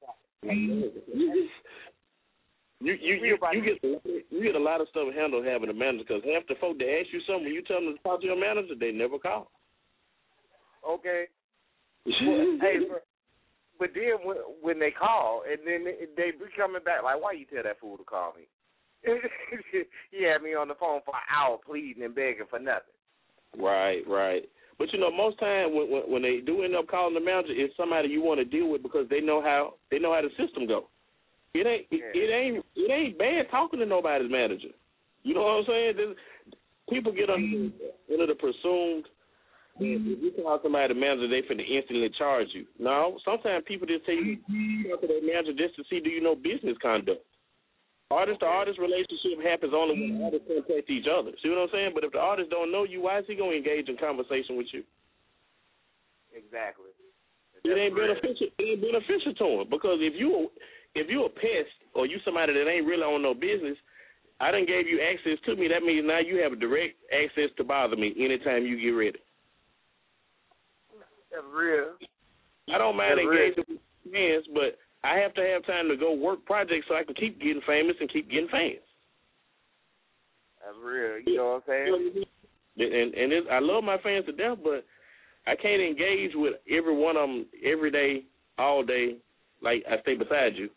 You get a lot of stuff handled having a manager, because half the folk that ask you something, when you tell them to talk to your manager, they never call. Okay. Well, hey, but then when they call, and then they be coming back like, why you tell that fool to call me? He had me on the phone for an hour pleading and begging for nothing. Right. But most time when they do end up calling the manager, it's somebody you want to deal with because they know how the system goes. It ain't bad talking to nobody's manager. You know what I'm saying? People get under the presumed if you call somebody the manager, they finna instantly charge you. No, sometimes people just tell you talk to their manager just to see do you know business conduct. Artist to artist relationship happens only when artists contact each other. See what I'm saying? But if the artist don't know you, why is he gonna engage in conversation with you? Exactly. It ain't beneficial. It ain't beneficial to him, because if you a pest or you somebody that ain't really on no business, I done gave you access to me. That means now you have direct access to bother me anytime you get ready. That's real. I don't mind engaging with fans, but I have to have time to go work projects so I can keep getting famous and keep getting fans. That's real. You know what I'm saying? And I love my fans to death, but I can't engage with every one of them every day, all day, like I stay beside you.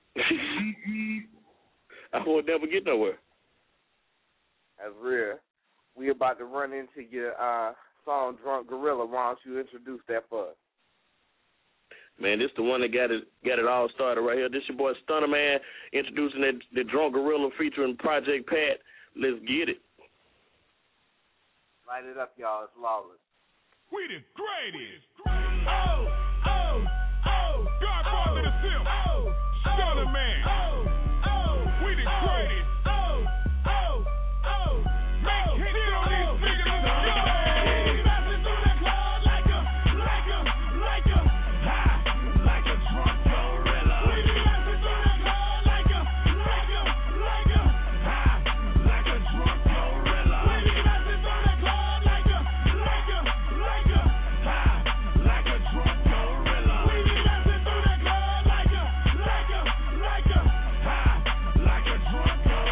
I will never get nowhere. That's real. We about to run into your song Drunk Gorilla. Why don't you introduce that for us? Man, this the one that got it all started right here. This your boy Stunner Man introducing the Drunk Gorilla featuring Project Pat. Let's get it. Light it up, y'all. It's Lawless. We the greatest. Oh, Godfather the Simp. Stunner Man. We the greatest. Make hit on these niggas. Like a drunk gorilla. Like a drunk gorilla. Like a drunk gorilla. Like a drunk gorilla.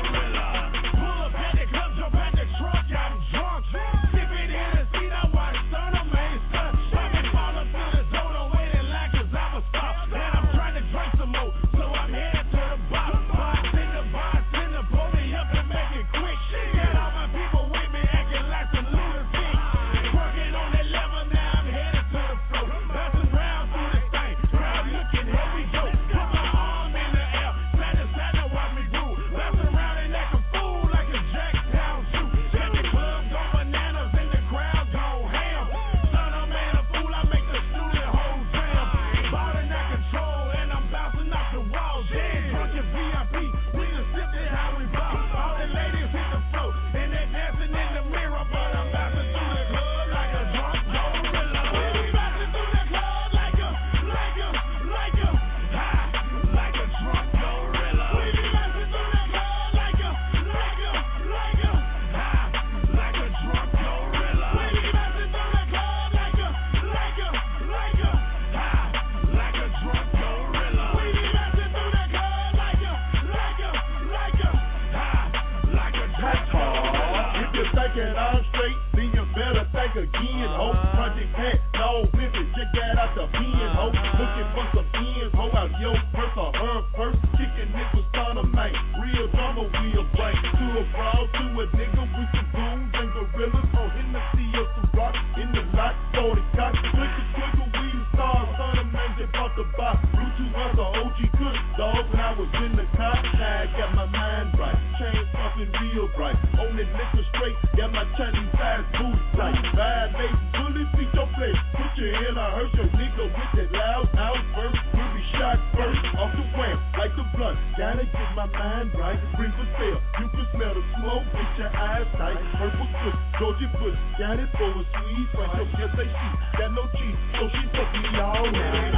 back again, ho. Project Pat, no visit, just got out the pen, ho. Looking for some ends, ho. Out your purse or her purse. Kicking niggas on a man. Real drama we'll bring. To a fraud, to a nigga with some goons and gorillas. Oh, in the sea of some rock, in the lot, 40 cops. Twinkle, we the stars. Son of man just bought the box. Bluetooth was a OG cook, dog. When I was in the car, I got my mind right. Chain fucking real bright. On the liquor straight, got my Chinese fast boots tight. Violate, bullet, beat your place. Put your hand, I hurt your nigga with that loud outburst. We'll be shot first, off the ramp, like the blunt. Gotta get my mind right, bring for sale. You can smell the smoke with your eyes tight. Purple foot, Georgia foot, got it for a squeeze. But your guess they see, got no cheese, so she took me all night.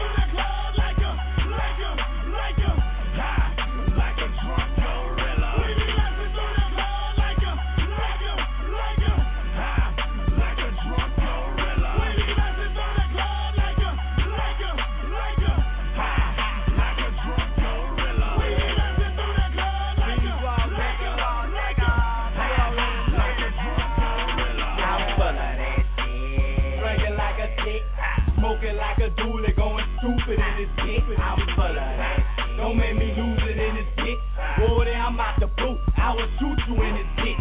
Like a drunk gorilla. We be laughing through the club like a drunk gorilla. We be laughing through the club like a drunk gorilla. We be laughing through the club like a drunk gorilla. I'm full of that shit. Drinking like a tick, smoking like a dually, going stupid in this dick. I'm full of that shit. Don't make me lose it in this dick. Boy, I'm out the boot. I will shoot you in this dick.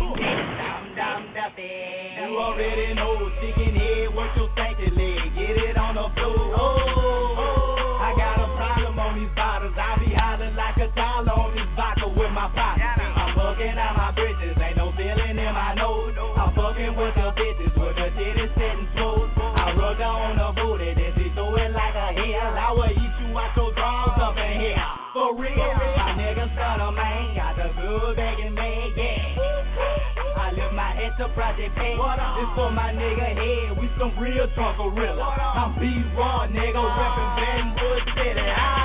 You already know. Chicken head, work your stanky leg. Get it on the floor. Oh, I got a problem on these bottles. I be hollering like a dollar on this vodka with my pockets. I'm fucking out my britches. Ain't no feeling in my nose. I'm fucking with the bitches with the titties sitting smooth. I rub down on the booty. Then she throw it like a hell. I will eat you out your drawers up in here. For real, my nigga son of man got the good begging man, yeah. I lift my head to Project Pat. This for my nigga head, we some real drunk gorilla. I'm B-Raw, nigga, reppin' Baton Rouge City.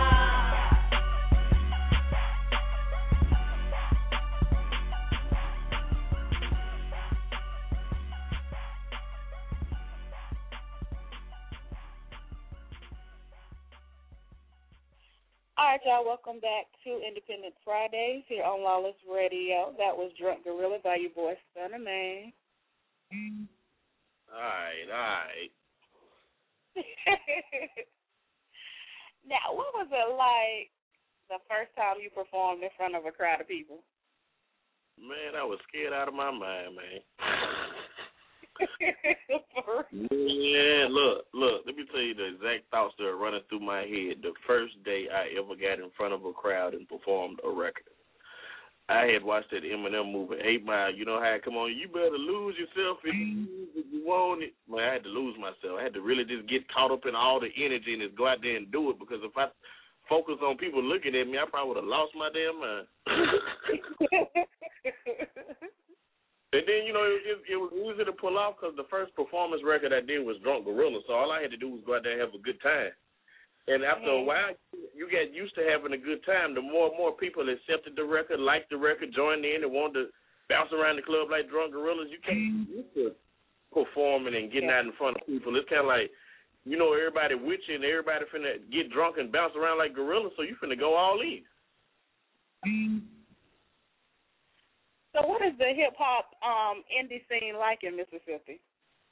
All right, y'all, welcome back to Independent Fridays here on Lawless Radio. That was Drunk Gorilla by your boy, Son of Man. All right. Now, what was it like the first time you performed in front of a crowd of people? Man, I was scared out of my mind, man. Yeah, look, let me tell you the exact thoughts that are running through my head the first day I ever got in front of a crowd and performed a record. I had watched that Eminem movie, 8 Mile. You know how it come on, you better lose yourself if you want it. Man, I had to lose myself. I had to really just get caught up in all the energy and just go out there and do it, because if I focused on people looking at me, I probably would have lost my damn mind. And then, you know, it was easy to pull off because the first performance record I did was Drunk Gorilla, so all I had to do was go out there and have a good time. And after a while, you get used to having a good time. The more and more people accepted the record, liked the record, joined in, and wanted to bounce around the club like Drunk Gorillas, you can't get used to performing and getting out in front of people. It's kind of like, you know, everybody with you and everybody finna get drunk and bounce around like gorillas, so you finna go all in. So what is the hip-hop indie scene like in Mississippi?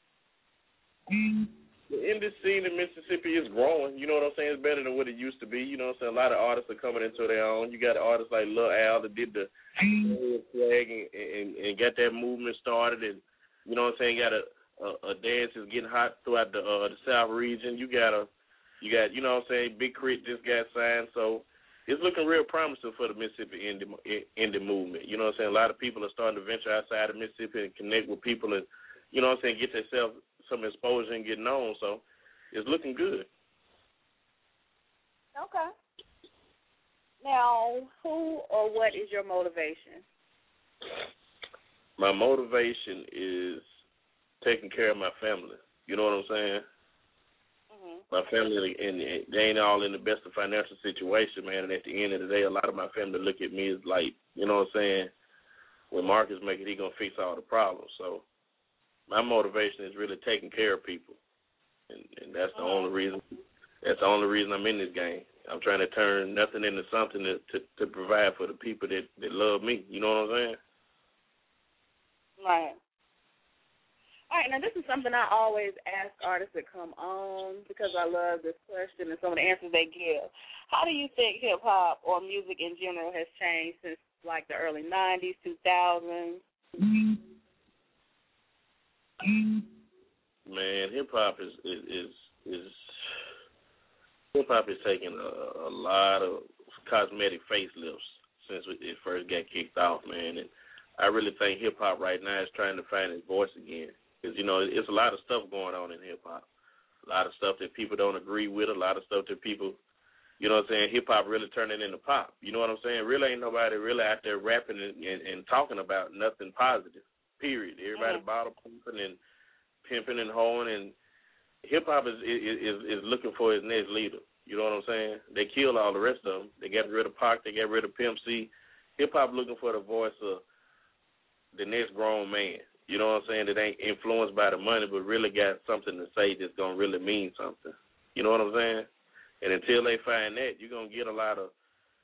The indie scene in Mississippi is growing. You know what I'm saying? It's better than what it used to be. You know what I'm saying? A lot of artists are coming into their own. You got artists like Lil Al that did the flag and got that movement started. And, you know what I'm saying, got a dance is getting hot throughout the South region. You got, you know what I'm saying, Big Crit just got signed. So it's looking real promising for the Mississippi indie movement. You know what I'm saying? A lot of people are starting to venture outside of Mississippi and connect with people and, you know what I'm saying, get themselves some exposure and get known. So it's looking good. Okay. Now, who or what is your motivation? My motivation is taking care of my family. You know what I'm saying? My family, and they ain't all in the best of financial situation, man. And at the end of the day, a lot of my family look at me as like, you know what I'm saying, when Marcus make it, he going to fix all the problems. So my motivation is really taking care of people. And that's the only reason. That's the only reason I'm in this game. I'm trying to turn nothing into something to provide for the people that love me. You know what I'm saying? Right. All right, now this is something I always ask artists that come on because I love this question and some of the answers they give. How do you think hip-hop or music in general has changed since, like, the early 90s, 2000s? Man, hip-hop is hip-hop is taking a lot of cosmetic facelifts since it first got kicked off, man. And I really think hip-hop right now is trying to find its voice again. Because, you know, it's a lot of stuff going on in hip-hop. A lot of stuff that people don't agree with, a lot of stuff that people, you know what I'm saying, hip-hop really turning into pop. You know what I'm saying? Really ain't nobody really out there rapping and talking about nothing positive, period. Everybody bottle pumping and pimping and hoeing, and hip-hop is looking for its next leader. You know what I'm saying? They killed all the rest of them. They got rid of Pac. They got rid of Pimp C. Hip-hop looking for the voice of the next grown man. You know what I'm saying? That ain't influenced by the money, but really got something to say that's gonna really mean something. You know what I'm saying? And until they find that, you're gonna get a lot of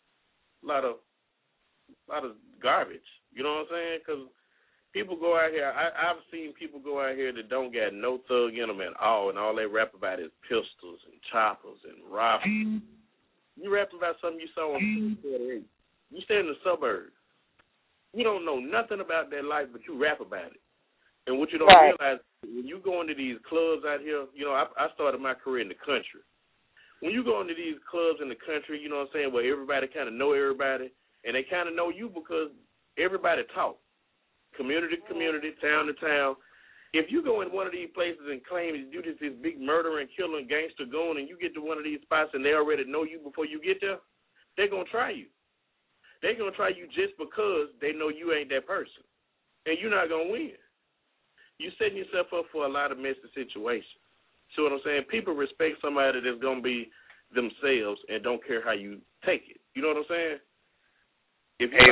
garbage. You know what I'm saying? Because people go out here. I've seen people go out here that don't got no thug in them at all, and all they rap about is pistols and choppers and robbers. You rapping about something you saw on 48. You stay in the suburbs. You don't know nothing about that life, but you rap about it. And what you don't realize, when you go into these clubs out here, you know, I started my career in the country. When you go into these clubs in the country, you know what I'm saying, where everybody kind of know everybody, and they kind of know you because everybody talk. Community to community, town to town. If you go in one of these places and claim you do this big murder and killing gangster goon, and you get to one of these spots and they already know you before you get there, they're going to try you. They're going to try you just because they know you ain't that person. And you're not going to win. You're setting yourself up for a lot of messy situations. See what I'm saying? People respect somebody that's going to be themselves and don't care how you take it. You know what I'm saying? If you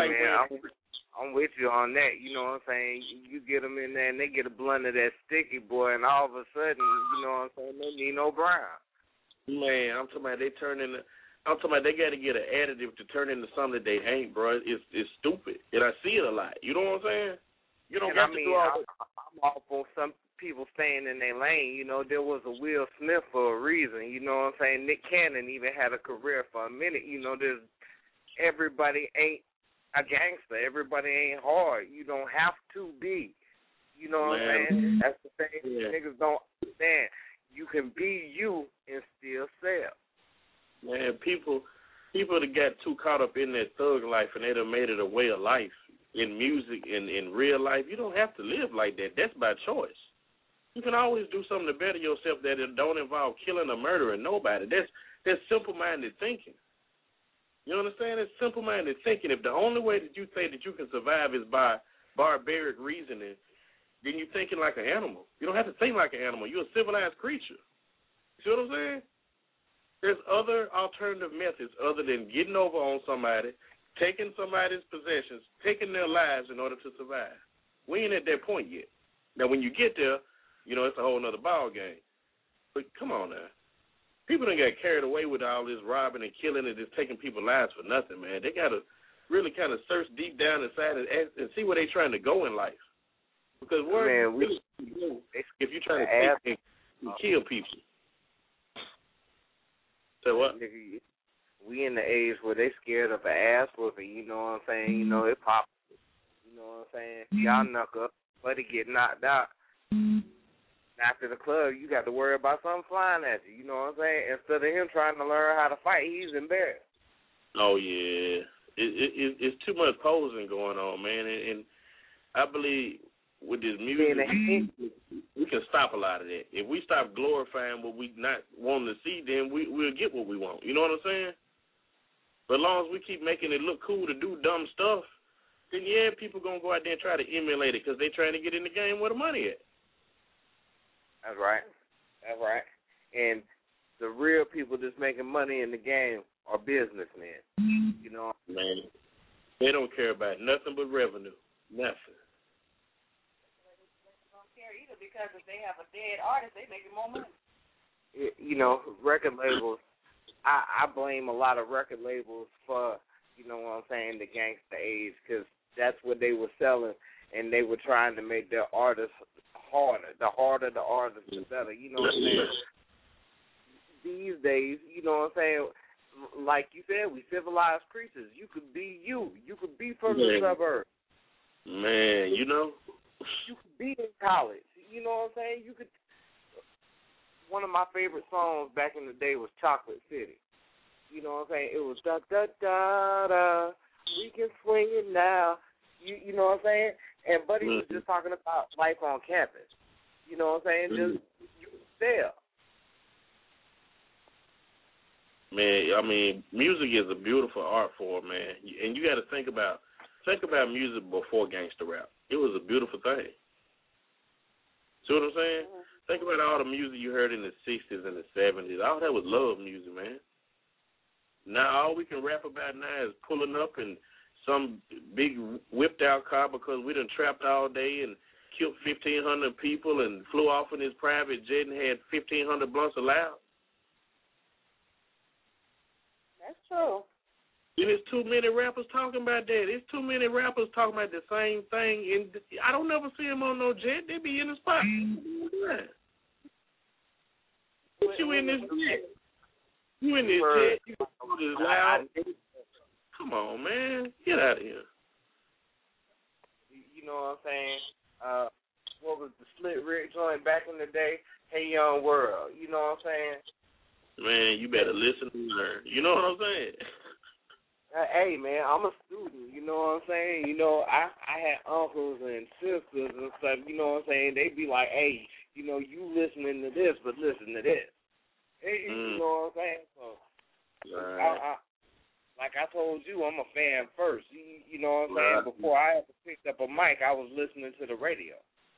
I'm with you on that. You know what I'm saying? You get them in there and they get a blunt of that sticky, boy, and all of a sudden, you know what I'm saying, they need no brown. Man, I'm talking about they got to get an additive to turn into something that they ain't, bro. It's stupid. And I see it a lot. You know what I'm saying? You don't have to do all that. I'm off on some people staying in their lane. You know, there was a Will Smith for a reason. You know what I'm saying? Nick Cannon even had a career for a minute. You know, everybody ain't a gangster. Everybody ain't hard. You don't have to be. You know what I'm saying? That's the thing niggas don't understand. You can be you and still sell. Man, people that got too caught up in that thug life and they done made it a way of life in music and in real life. You don't have to live like that. That's by choice. You can always do something to better yourself that it don't involve killing or murdering nobody. That's simple-minded thinking. You understand? It's simple-minded thinking. If the only way that you think that you can survive is by barbaric reasoning, then you're thinking like an animal. You don't have to think like an animal. You're a civilized creature. You see what I'm saying? There's other alternative methods other than getting over on somebody, taking somebody's possessions, taking their lives in order to survive. We ain't at that point yet. Now, when you get there, you know, it's a whole other ball game. But come on now. People done got carried away with all this robbing and killing and just taking people's lives for nothing, man. They got to really kind of search deep down inside and see where they're trying to go in life. Because if you're trying to take and kill people. So what? We in the age where they scared of an ass whooping, you know what I'm saying? You know, it pops. You know what I'm saying? Y'all knuck up, buddy get knocked out. After the club, you got to worry about something flying at you, you know what I'm saying? Instead of him trying to learn how to fight, he's embarrassed. Oh, yeah. It's too much posing going on, man. And I believe with this music, we can stop a lot of that. If we stop glorifying what we not wanting to see, then we'll get what we want. You know what I'm saying? But as long as we keep making it look cool to do dumb stuff, then, yeah, people going to go out there and try to emulate it because they're trying to get in the game where the money at. That's right. That's right. And the real people that's making money in the game are businessmen. You know? Man, they don't care about nothing but revenue. Nothing. They don't care either because if they have a dead artist, they making more money. You know, record labels, I blame a lot of record labels for, you know what I'm saying, the gangster age because that's what they were selling and they were trying to make their artists harder. The harder the artist, the better. You know what I'm saying? These days, you know what I'm saying? Like you said, we civilized creatures. You could be you. You could be from the suburbs. Man, you know. You could be in college. You know what I'm saying? You could. One of my favorite songs back in the day was Chocolate City. You know what I'm saying? It was da da da da. We can swing it now. You know what I'm saying? And Buddy was just talking about life on campus. You know what I'm saying? Just there. Man, I mean, music is a beautiful art form, man. And you got to think about music before gangster rap. It was a beautiful thing. See what I'm saying? Think about all the music you heard in the 60s and the 70s. All that was love music, man. Now all we can rap about now is pulling up in some big whipped-out car because we done trapped all day and killed 1,500 people and flew off in his private jet and had 1,500 blunts allowed. That's true. And there's too many rappers talking about that. There's too many rappers talking about the same thing. And I don't never see them on no jet. They be in the spot. What you in this jet? You in this jet? You go this loud? Come on, man. Get out of here. You know what I'm saying? What was the Slick Rick joint back in the day? Hey Young World. You know what I'm saying? Man, you better listen and learn. You know what I'm saying? Hey, man, I'm a student. You know what I'm saying? You know, I had uncles and sisters and stuff. You know what I'm saying? They be like, hey, you know, you listening to this, but listen to this. Hey, you know what I'm saying? So, right. like I told you, I'm a fan first. You know what I'm saying? Before I ever picked up a mic, I was listening to the radio.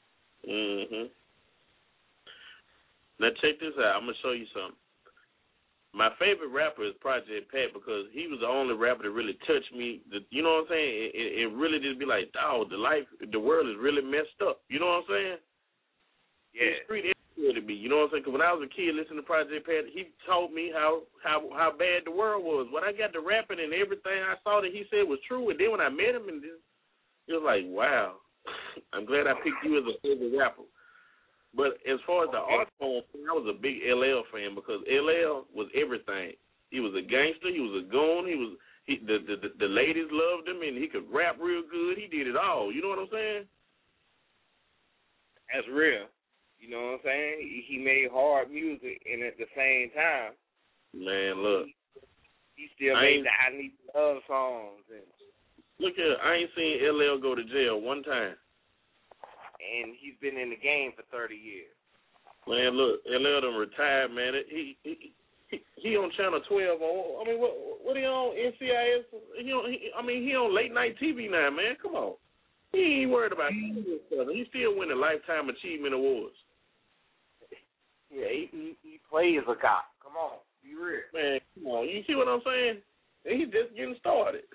Now check this out. I'm gonna show you something. My favorite rapper is Project Pat because he was the only rapper that really touched me. You know what I'm saying? It really just be like, dog, the world is really messed up. You know what I'm saying? Yeah. The street educated me. You know what I'm saying? Because when I was a kid listening to Project Pat, he told me how bad the world was. When I got to rapping and everything I saw that he said was true, and then when I met him, and it was like, wow, I'm glad I picked you as a favorite rapper. But as far as the art form, I was a big LL fan because LL was everything. He was a gangster. He was a goon. The ladies loved him, and he could rap real good. He did it all. You know what I'm saying? That's real. You know what I'm saying? He made hard music, and at the same time, man, look, he still made the I Need Love songs. And look here, I ain't seen LL go to jail one time. And he's been in the game for 30 years. Man, look, LL done retired, man. He on Channel 12. I mean, what he on, NCIS? He on late night TV now, man. Come on. He ain't worried about this stuff. He still winning Lifetime Achievement Awards. Yeah, he plays a cop. Come on, be real. Man, come on. You see what I'm saying? He's just getting started.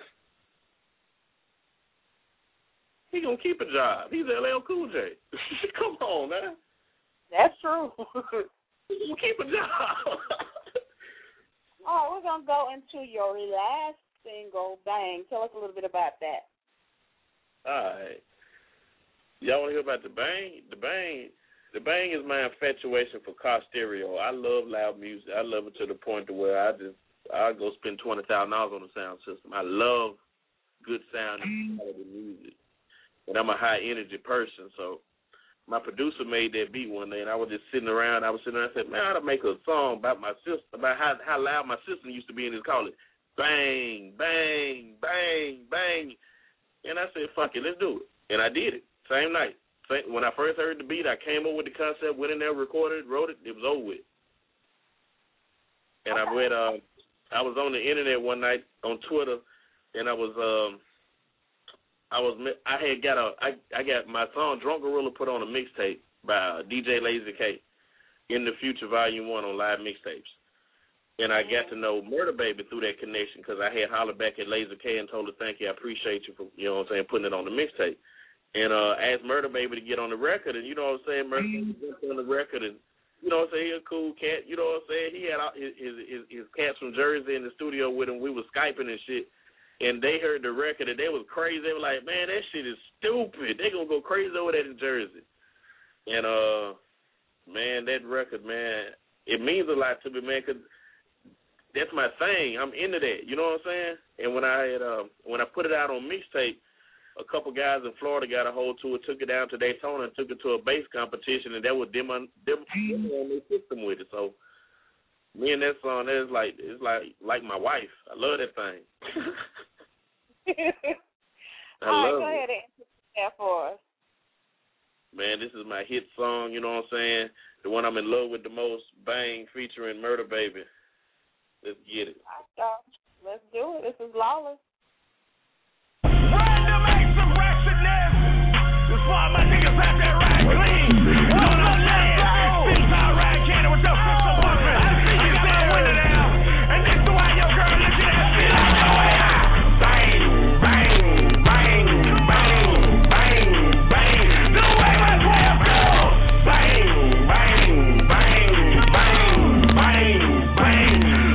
He gonna keep a job. He's LL Cool J. Come on, man. That's true. He gonna keep a job. Oh, we're gonna go into your last single, Bang. Tell us a little bit about that. All right. Y'all want to hear about the Bang? The Bang is my infatuation for car stereo. I love loud music. I love it to the point to where I'll go spend $20,000 on the sound system. I love good sound and quality music. And I'm a high-energy person, so my producer made that beat one day, and I was just sitting around. I said, man, I ought to make a song about my system, about how loud my system used to be, and just call it Bang, Bang, Bang, Bang. And I said, fuck it, let's do it. And I did it, same night. When I first heard the beat, I came up with the concept, went in there, recorded it, wrote it, it was over with. And I was on the internet one night on Twitter, and I got my song Drunk Gorilla put on a mixtape by DJ Lazy K, In the Future Volume 1 on Live Mixtapes. And I got to know Murder Baby through that connection because I had hollered back at Lazy K and told her, thank you, I appreciate you for, you know what I'm saying, putting it on the mixtape. And asked Murder Baby to get on the record, and you know what I'm saying, Murder Baby jumped on the record, and you know what I'm saying, he's a cool cat, you know what I'm saying, he had his cats from Jersey in the studio with him, we were Skyping and shit, and they heard the record, and they was crazy, they were like, man, that shit is stupid, they gonna go crazy over that in Jersey. And, man, that record, man, it means a lot to me, man, because that's my thing. I'm into that. You know what I'm saying? And when I put it out on mixtape, a couple guys in Florida got a hold to it, took it down to Daytona, and took it to a bass competition, and that was them on their system with it. So me and that song, it's like my wife. I love that thing. All right, go ahead and introduce that for us. Man, this is my hit song. You know what I'm saying? The one I'm in love with the most, Bang, featuring Murder Baby. Let's get it. Let's do it. This is Lawless. Run to make some wretchedness. That's why my niggas out there ride clean. One on land. Things all right, Canada with your sister woman. I see you down window now. And this is why your girl looking at shit out your way. Bang, bang, bang, bang, bang, bang. The way my 12 goes. Bang, bang, bang, bang, bang, bang.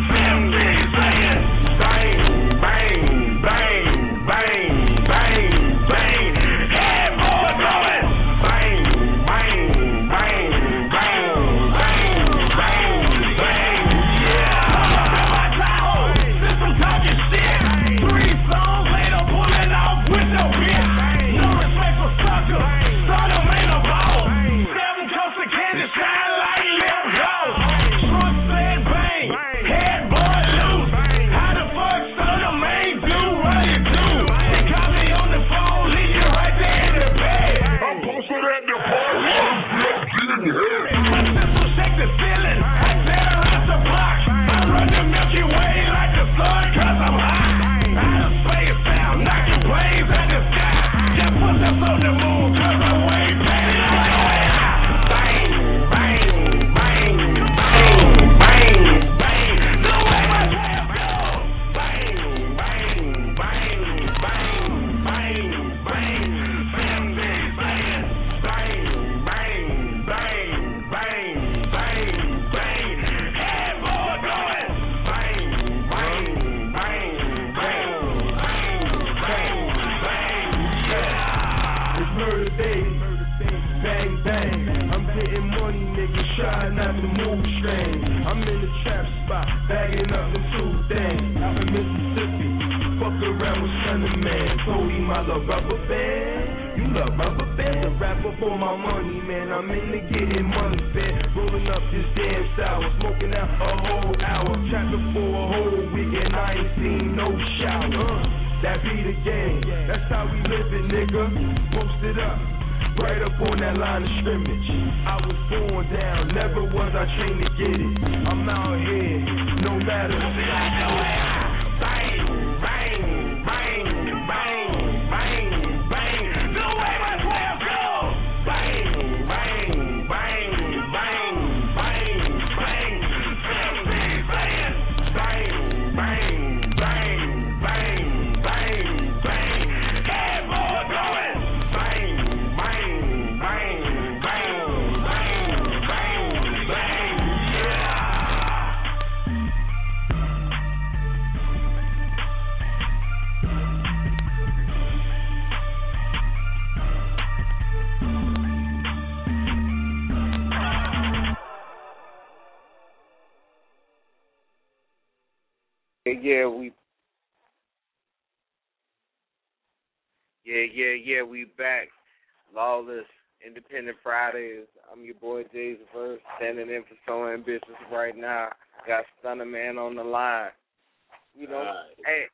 We back. Lawless, Independent Fridays. I'm your boy Jay's Verse, standing in for So Ambitious right now. Got Stunner Man on the line. You know, hey.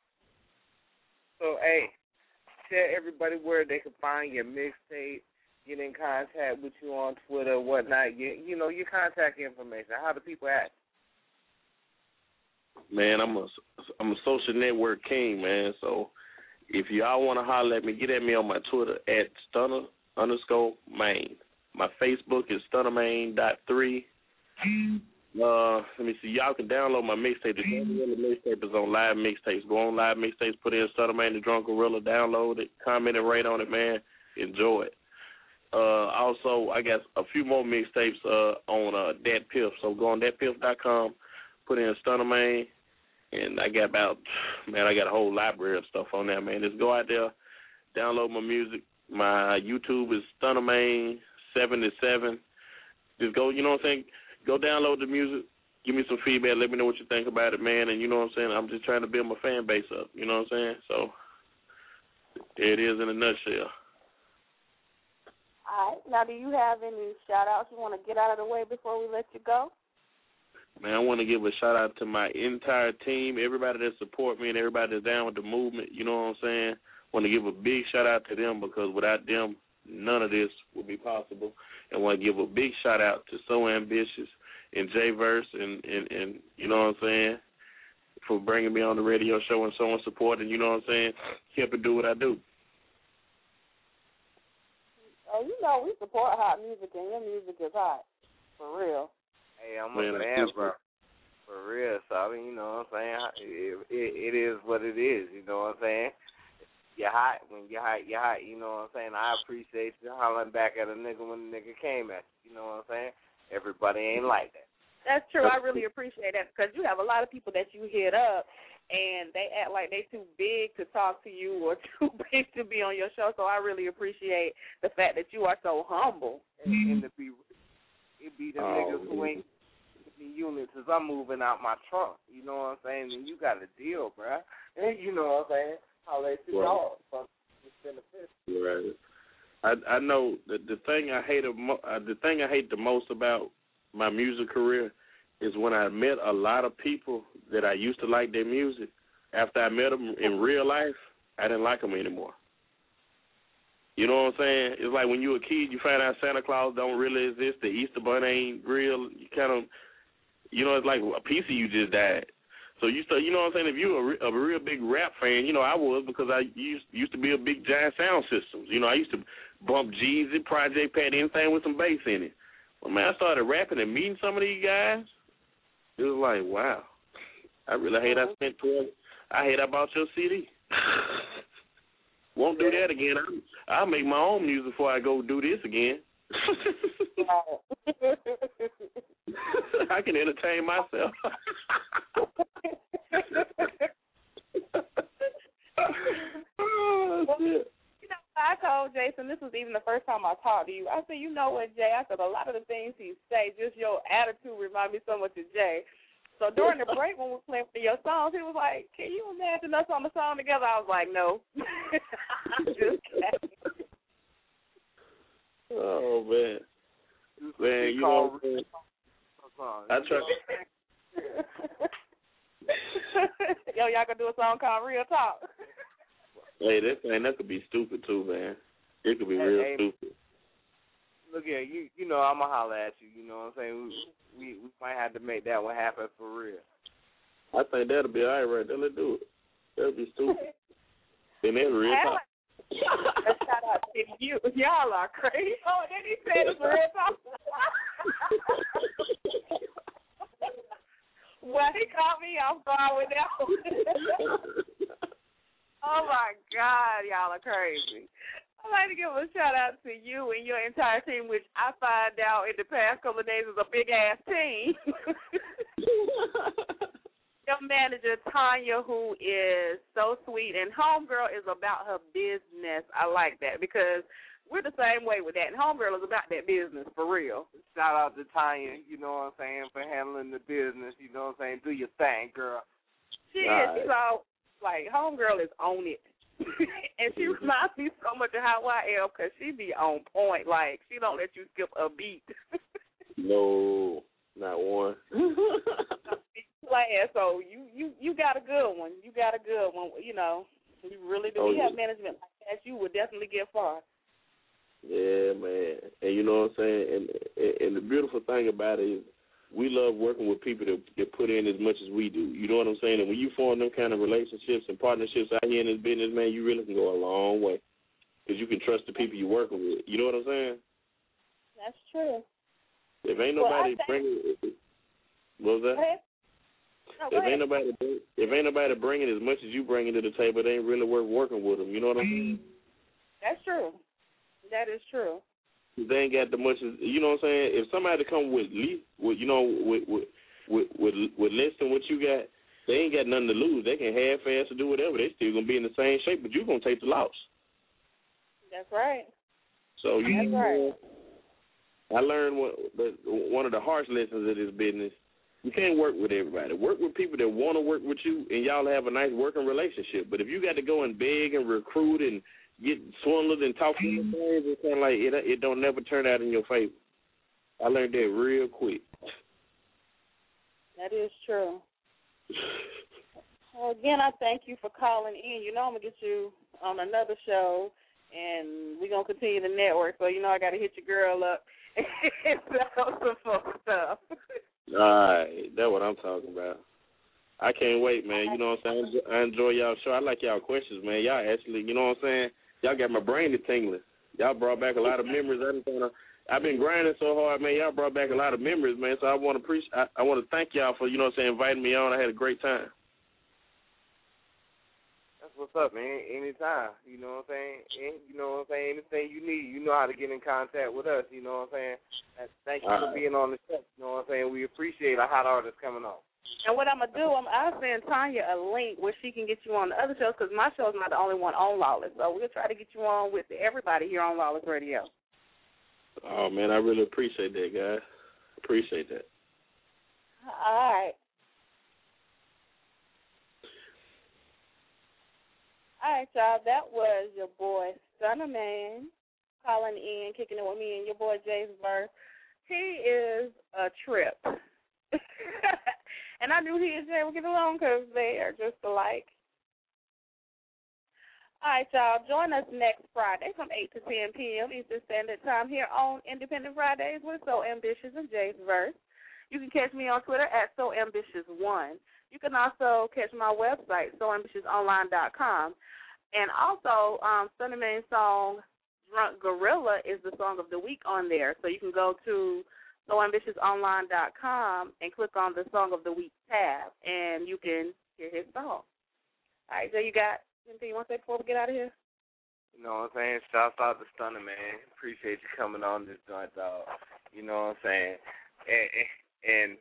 So, tell everybody where they can find your mixtape, get in contact with you on Twitter, whatnot. You know, your contact information. How do people act? Man, I'm a social network king, man. So if y'all want to holler at me, get at me on my Twitter at Stunner_Main. My Facebook is StunnerMain.3. Let me see. Y'all can download my mixtape. The mixtape is on Live Mixtapes. Go on Live Mixtapes, put in Stunner Man, the Drunk Gorilla, download it, comment and rate on it, man. Enjoy it. Also, I got a few more mixtapes on Dat Piff. So go on datpiff.com, put in Stunner Man. And I got a whole library of stuff on there, man. Just go out there, download my music. My YouTube is Stunner Man 77. Just go, you know what I'm saying? Go download the music. Give me some feedback. Let me know what you think about it, man. And you know what I'm saying? I'm just trying to build my fan base up. You know what I'm saying? So there it is in a nutshell. All right. Now, do you have any shout-outs you want to get out of the way before we let you go? Man, I want to give a shout-out to my entire team, everybody that support me and everybody that's down with the movement. You know what I'm saying? I want to give a big shout-out to them because without them, none of this would be possible. And I want to give a big shout-out to So Ambitious and J-Verse and you know what I'm saying, for bringing me on the radio show and showing support and, you know what I'm saying, helping do what I do. Oh, you know we support hot music, and your music is hot, for real. Hey, I'm a fan, bro. For real, so I mean, you know what I'm saying? It is what it is, you know what I'm saying? You're hot. When you're hot, you're hot. You know what I'm saying? I appreciate you hollering back at a nigga when the nigga came at you. You know what I'm saying? Everybody ain't like that. That's true. I really appreciate that because you have a lot of people that you hit up, and they act like they too big to talk to you or too big to be on your show. So I really appreciate the fact that you are so humble. And to be, it be the niggas who ain't the units as I'm moving out my trunk. You know what I'm saying? And you got a deal, bruh. And you know what I'm saying? I'll let you know. Right. I know the thing I hate the most about my music career is when I met a lot of people that I used to like their music. After I met them in real life, I didn't like them anymore. You know what I'm saying? It's like when you're a kid, you find out Santa Claus don't really exist, the Easter Bunny ain't real. You kind of, you know, it's like a piece of you just died. So you start, you know what I'm saying? If you're a real big rap fan, you know I was because I used to be a big giant sound systems. You know, I used to bump Jeezy, Project Pat, anything with some bass in it. Well, man, I started rapping and meeting some of these guys. It was like, wow, I really hate I spent I hate I bought your CD. Won't do that again. I'll make my own music before I go do this again. I can entertain myself. Oh, shit. You know, I told Jason, this was even the first time I talked to you. I said, you know what, Jay? I said, a lot of the things he say, just your attitude remind me so much of Jay. So during the break when we were playing for your songs, he was like, can you imagine us on the song together? I was like, no. I'm just kidding. Oh, man. Man, you know, I try. Yo, y'all gonna do a song called Real Talk. Hey, that could be stupid too, man. It could be real stupid. Look here, you know I'ma holler at you. You know what I'm saying? We might have to make that one happen for real. I think that'll be all right. Let's do it. That'll be stupid. And that's real talk. Shout out to you. Y'all are crazy. Oh, and then he said it's real talk. Well, he caught me off guard with that one. Oh, my God, y'all are crazy. I'd like to give a shout-out to you and your entire team, which I find out in the past couple of days is a big-ass team. Your manager, Tanya, who is so sweet, and Homegirl is about her business. I like that because we're the same way with that. And Homegirl is about that business, for real. Shout out to Tanya, you know what I'm saying, for handling the business. You know what I'm saying? Do your thing, girl. She is. She's all, like, Homegirl is on it. And she reminds me so much of how I am because she be on point. Like, she don't let you skip a beat. No, not one. So you got a good one. You got a good one. You know, you really do. You have management like that, you would definitely get far. Yeah, man. And you know what I'm saying? And the beautiful thing about it is we love working with people that put in as much as we do. You know what I'm saying? And when you form them kind of relationships and partnerships out here in this business, man, you really can go a long way because you can trust the people you're working with. You know what I'm saying? That's true. If ain't nobody bringing, what was that? Go ahead. No, if ain't nobody bringing as much as you bringing to the table, it ain't really worth working with them. You know what I mean? That's true. That is true. They ain't got the much. You know what I'm saying? If somebody come with less than what you got, they ain't got nothing to lose. They can half-ass to do whatever. They still gonna be in the same shape, but you gonna take the loss. That's right. So That's right. I learned one of the harsh lessons of this business. You can't work with everybody. Work with people that want to work with you, and y'all have a nice working relationship. But if you got to go and beg and recruit and get swindled and talk to things, it's kind of like it don't never turn out in your favor. I learned that real quick. That is true. Well, again, I thank you for calling in. You know I'm going to get you on another show, and we're going to continue the network. So, you know, I got to hit your girl up and sell some folk stuff. All right. That's what I'm talking about. I can't wait, man. You know what I'm saying? I enjoy y'all show. I like y'all questions, man. Y'all actually, you know what I'm saying? Y'all got my brain tingling. Y'all brought back a lot of memories. I've been grinding so hard, man. Y'all brought back a lot of memories, man. So I want to thank y'all for, you know what I'm saying, inviting me on. I had a great time. That's what's up, man. Anytime. You know what I'm saying? You know what I'm saying? Anything you need, you know how to get in contact with us. You know what I'm saying? And thank you for being on the show. You know what I'm saying? We appreciate a hot artist coming on. And what I'm going to do, I'll send Tanya a link where she can get you on the other shows, because my show's not the only one on Lawless. So we'll try to get you on with everybody here on Lawless Radio. Oh, man, I really appreciate that, guys. Appreciate that. All right. All right, y'all. That was your boy, Stunner Man, calling in, kicking it with me, and your boy, Jay's Verse. He is a trip. And I knew he and Jay would get along because they are just alike. All right, y'all. Join us next Friday from 8 to 10 p.m. Eastern Standard Time here on Independent Fridays with So Ambitious and Jay's Verse. You can catch me on Twitter at SoAmbitious1. You can also catch my website, SoAmbitiousOnline.com. And also, Stunner Man's song, Drunk Gorilla, is the song of the week on there. So you can go to SoAmbitiosOnline.com and click on the Song of the Week tab, and you can hear his song. All right, so you got anything you want to say before we get out of here? You know what I'm saying? Shouts out to Stunner, man. Appreciate you coming on this joint, dog. You know what I'm saying? And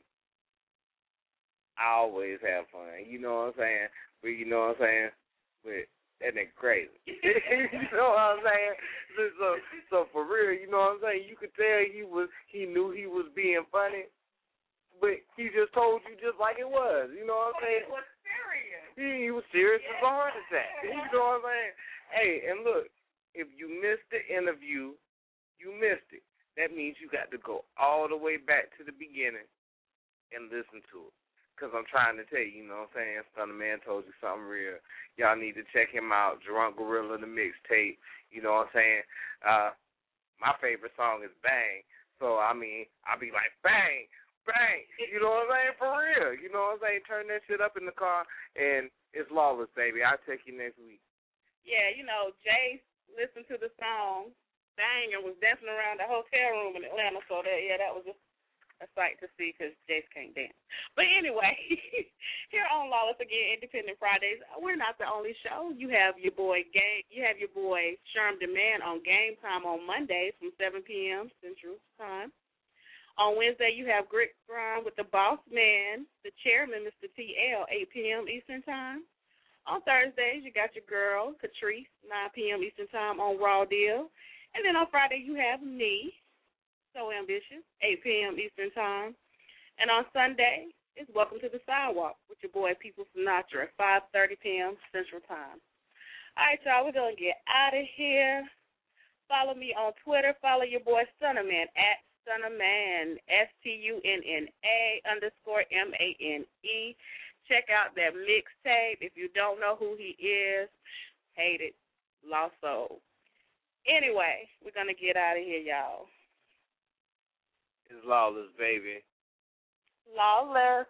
I always have fun. You know what I'm saying? But you know what I'm saying? But that nigga crazy. You know what I'm saying? So for real, you know what I'm saying? You could tell he knew he was being funny, but he just told you just like it was. You know what I'm saying? He was serious. He was serious as a heart attack. You know what I'm saying? Hey, and look, if you missed the interview, you missed it. That means you got to go all the way back to the beginning and listen to it. Because I'm trying to tell you, you know what I'm saying? Stunner Man told you something real. Y'all need to check him out. Drunk Gorilla, the mixtape. You know what I'm saying? My favorite song is Bang. So, I mean, I'll be like, bang, bang. You know what I'm saying? For real. You know what I'm saying? Turn that shit up in the car, and it's Lawless, baby. I'll take you next week. Yeah, you know, Jay listened to the song Bang and was dancing around the hotel room in Atlanta. So, that was just a sight to see because Jace can't dance. But anyway, here on Lawless again, Independent Fridays, we're not the only show. You have your boy Sherm Demand on Game Time on Mondays from 7 p.m. Central Time. On Wednesday, you have Grit Grind with the Boss Man, the Chairman, Mr. TL, 8 p.m. Eastern Time. On Thursdays, you got your girl, Catrice, 9 p.m. Eastern Time on Raw Deal. And then on Friday, you have me, So Ambitious, 8 p.m. Eastern Time. And on Sunday, it's Welcome to the Sidewalk with your boy People Sinatra, 5:30 p.m. Central Time. All right, y'all, we're going to get out of here. Follow me on Twitter. Follow your boy Stunnerman at Stunnerman, STUNNA_MANE. Check out that mixtape. If you don't know who he is, hate it, lost soul. Anyway, we're going to get out of here, y'all. It's Lawless, baby. Lawless.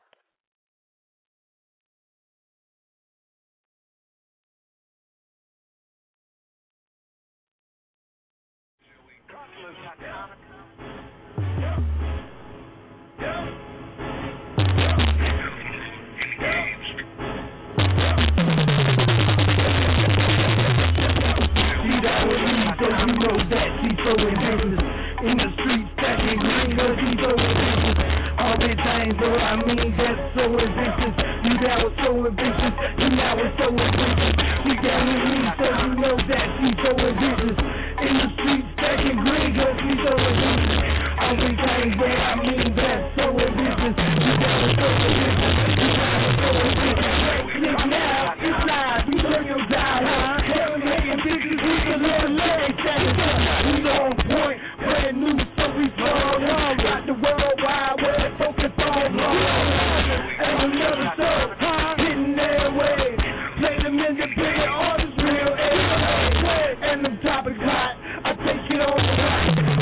So you know that he's so in business. In the streets, stacking gringos, he's so in business. All the things, so I mean, that's so ambitious. You now are so ambitious. You now are so ambitious. We got with me, so you know that he's so in business. In the streets, stacking gringos, he's so in business. Everything where I mean that's so ambitious. You got so ambitious. You got so ambitious. Now it's live. We turn your dial. Hell, making bitches we can live like that. We on point, brand new, so we fall on. Got the world wide web, focus on love. And another show, hitting their way. Play them independent artists real every and them topics hot. I take it on the rock.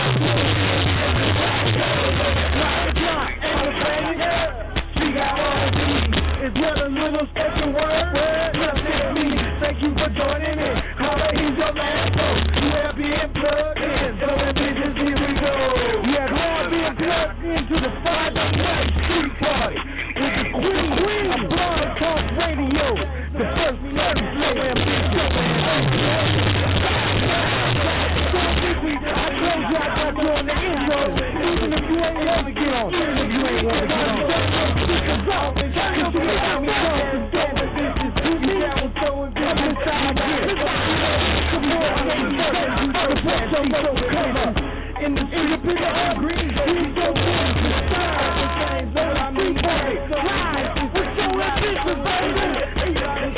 Speak out all these. It's not a little special word. Nothing me. Thank you for joining in. Holla, he's your last post. You have been plugged in. So ambitious, here we go. Yeah, hard being plugged into the Friday night street party with the queen of Blog Talk Radio. The first lady, so ambitious. I told you I got you on the intro, even if you ain't ever get on. If you ain't want to get on. Because all the time you got me going to get the bitches. You down with so ambitious, I get it. Come on, in the street, people are green, we so good. The stars, the things that I mean, right. We're so ambitious, baby.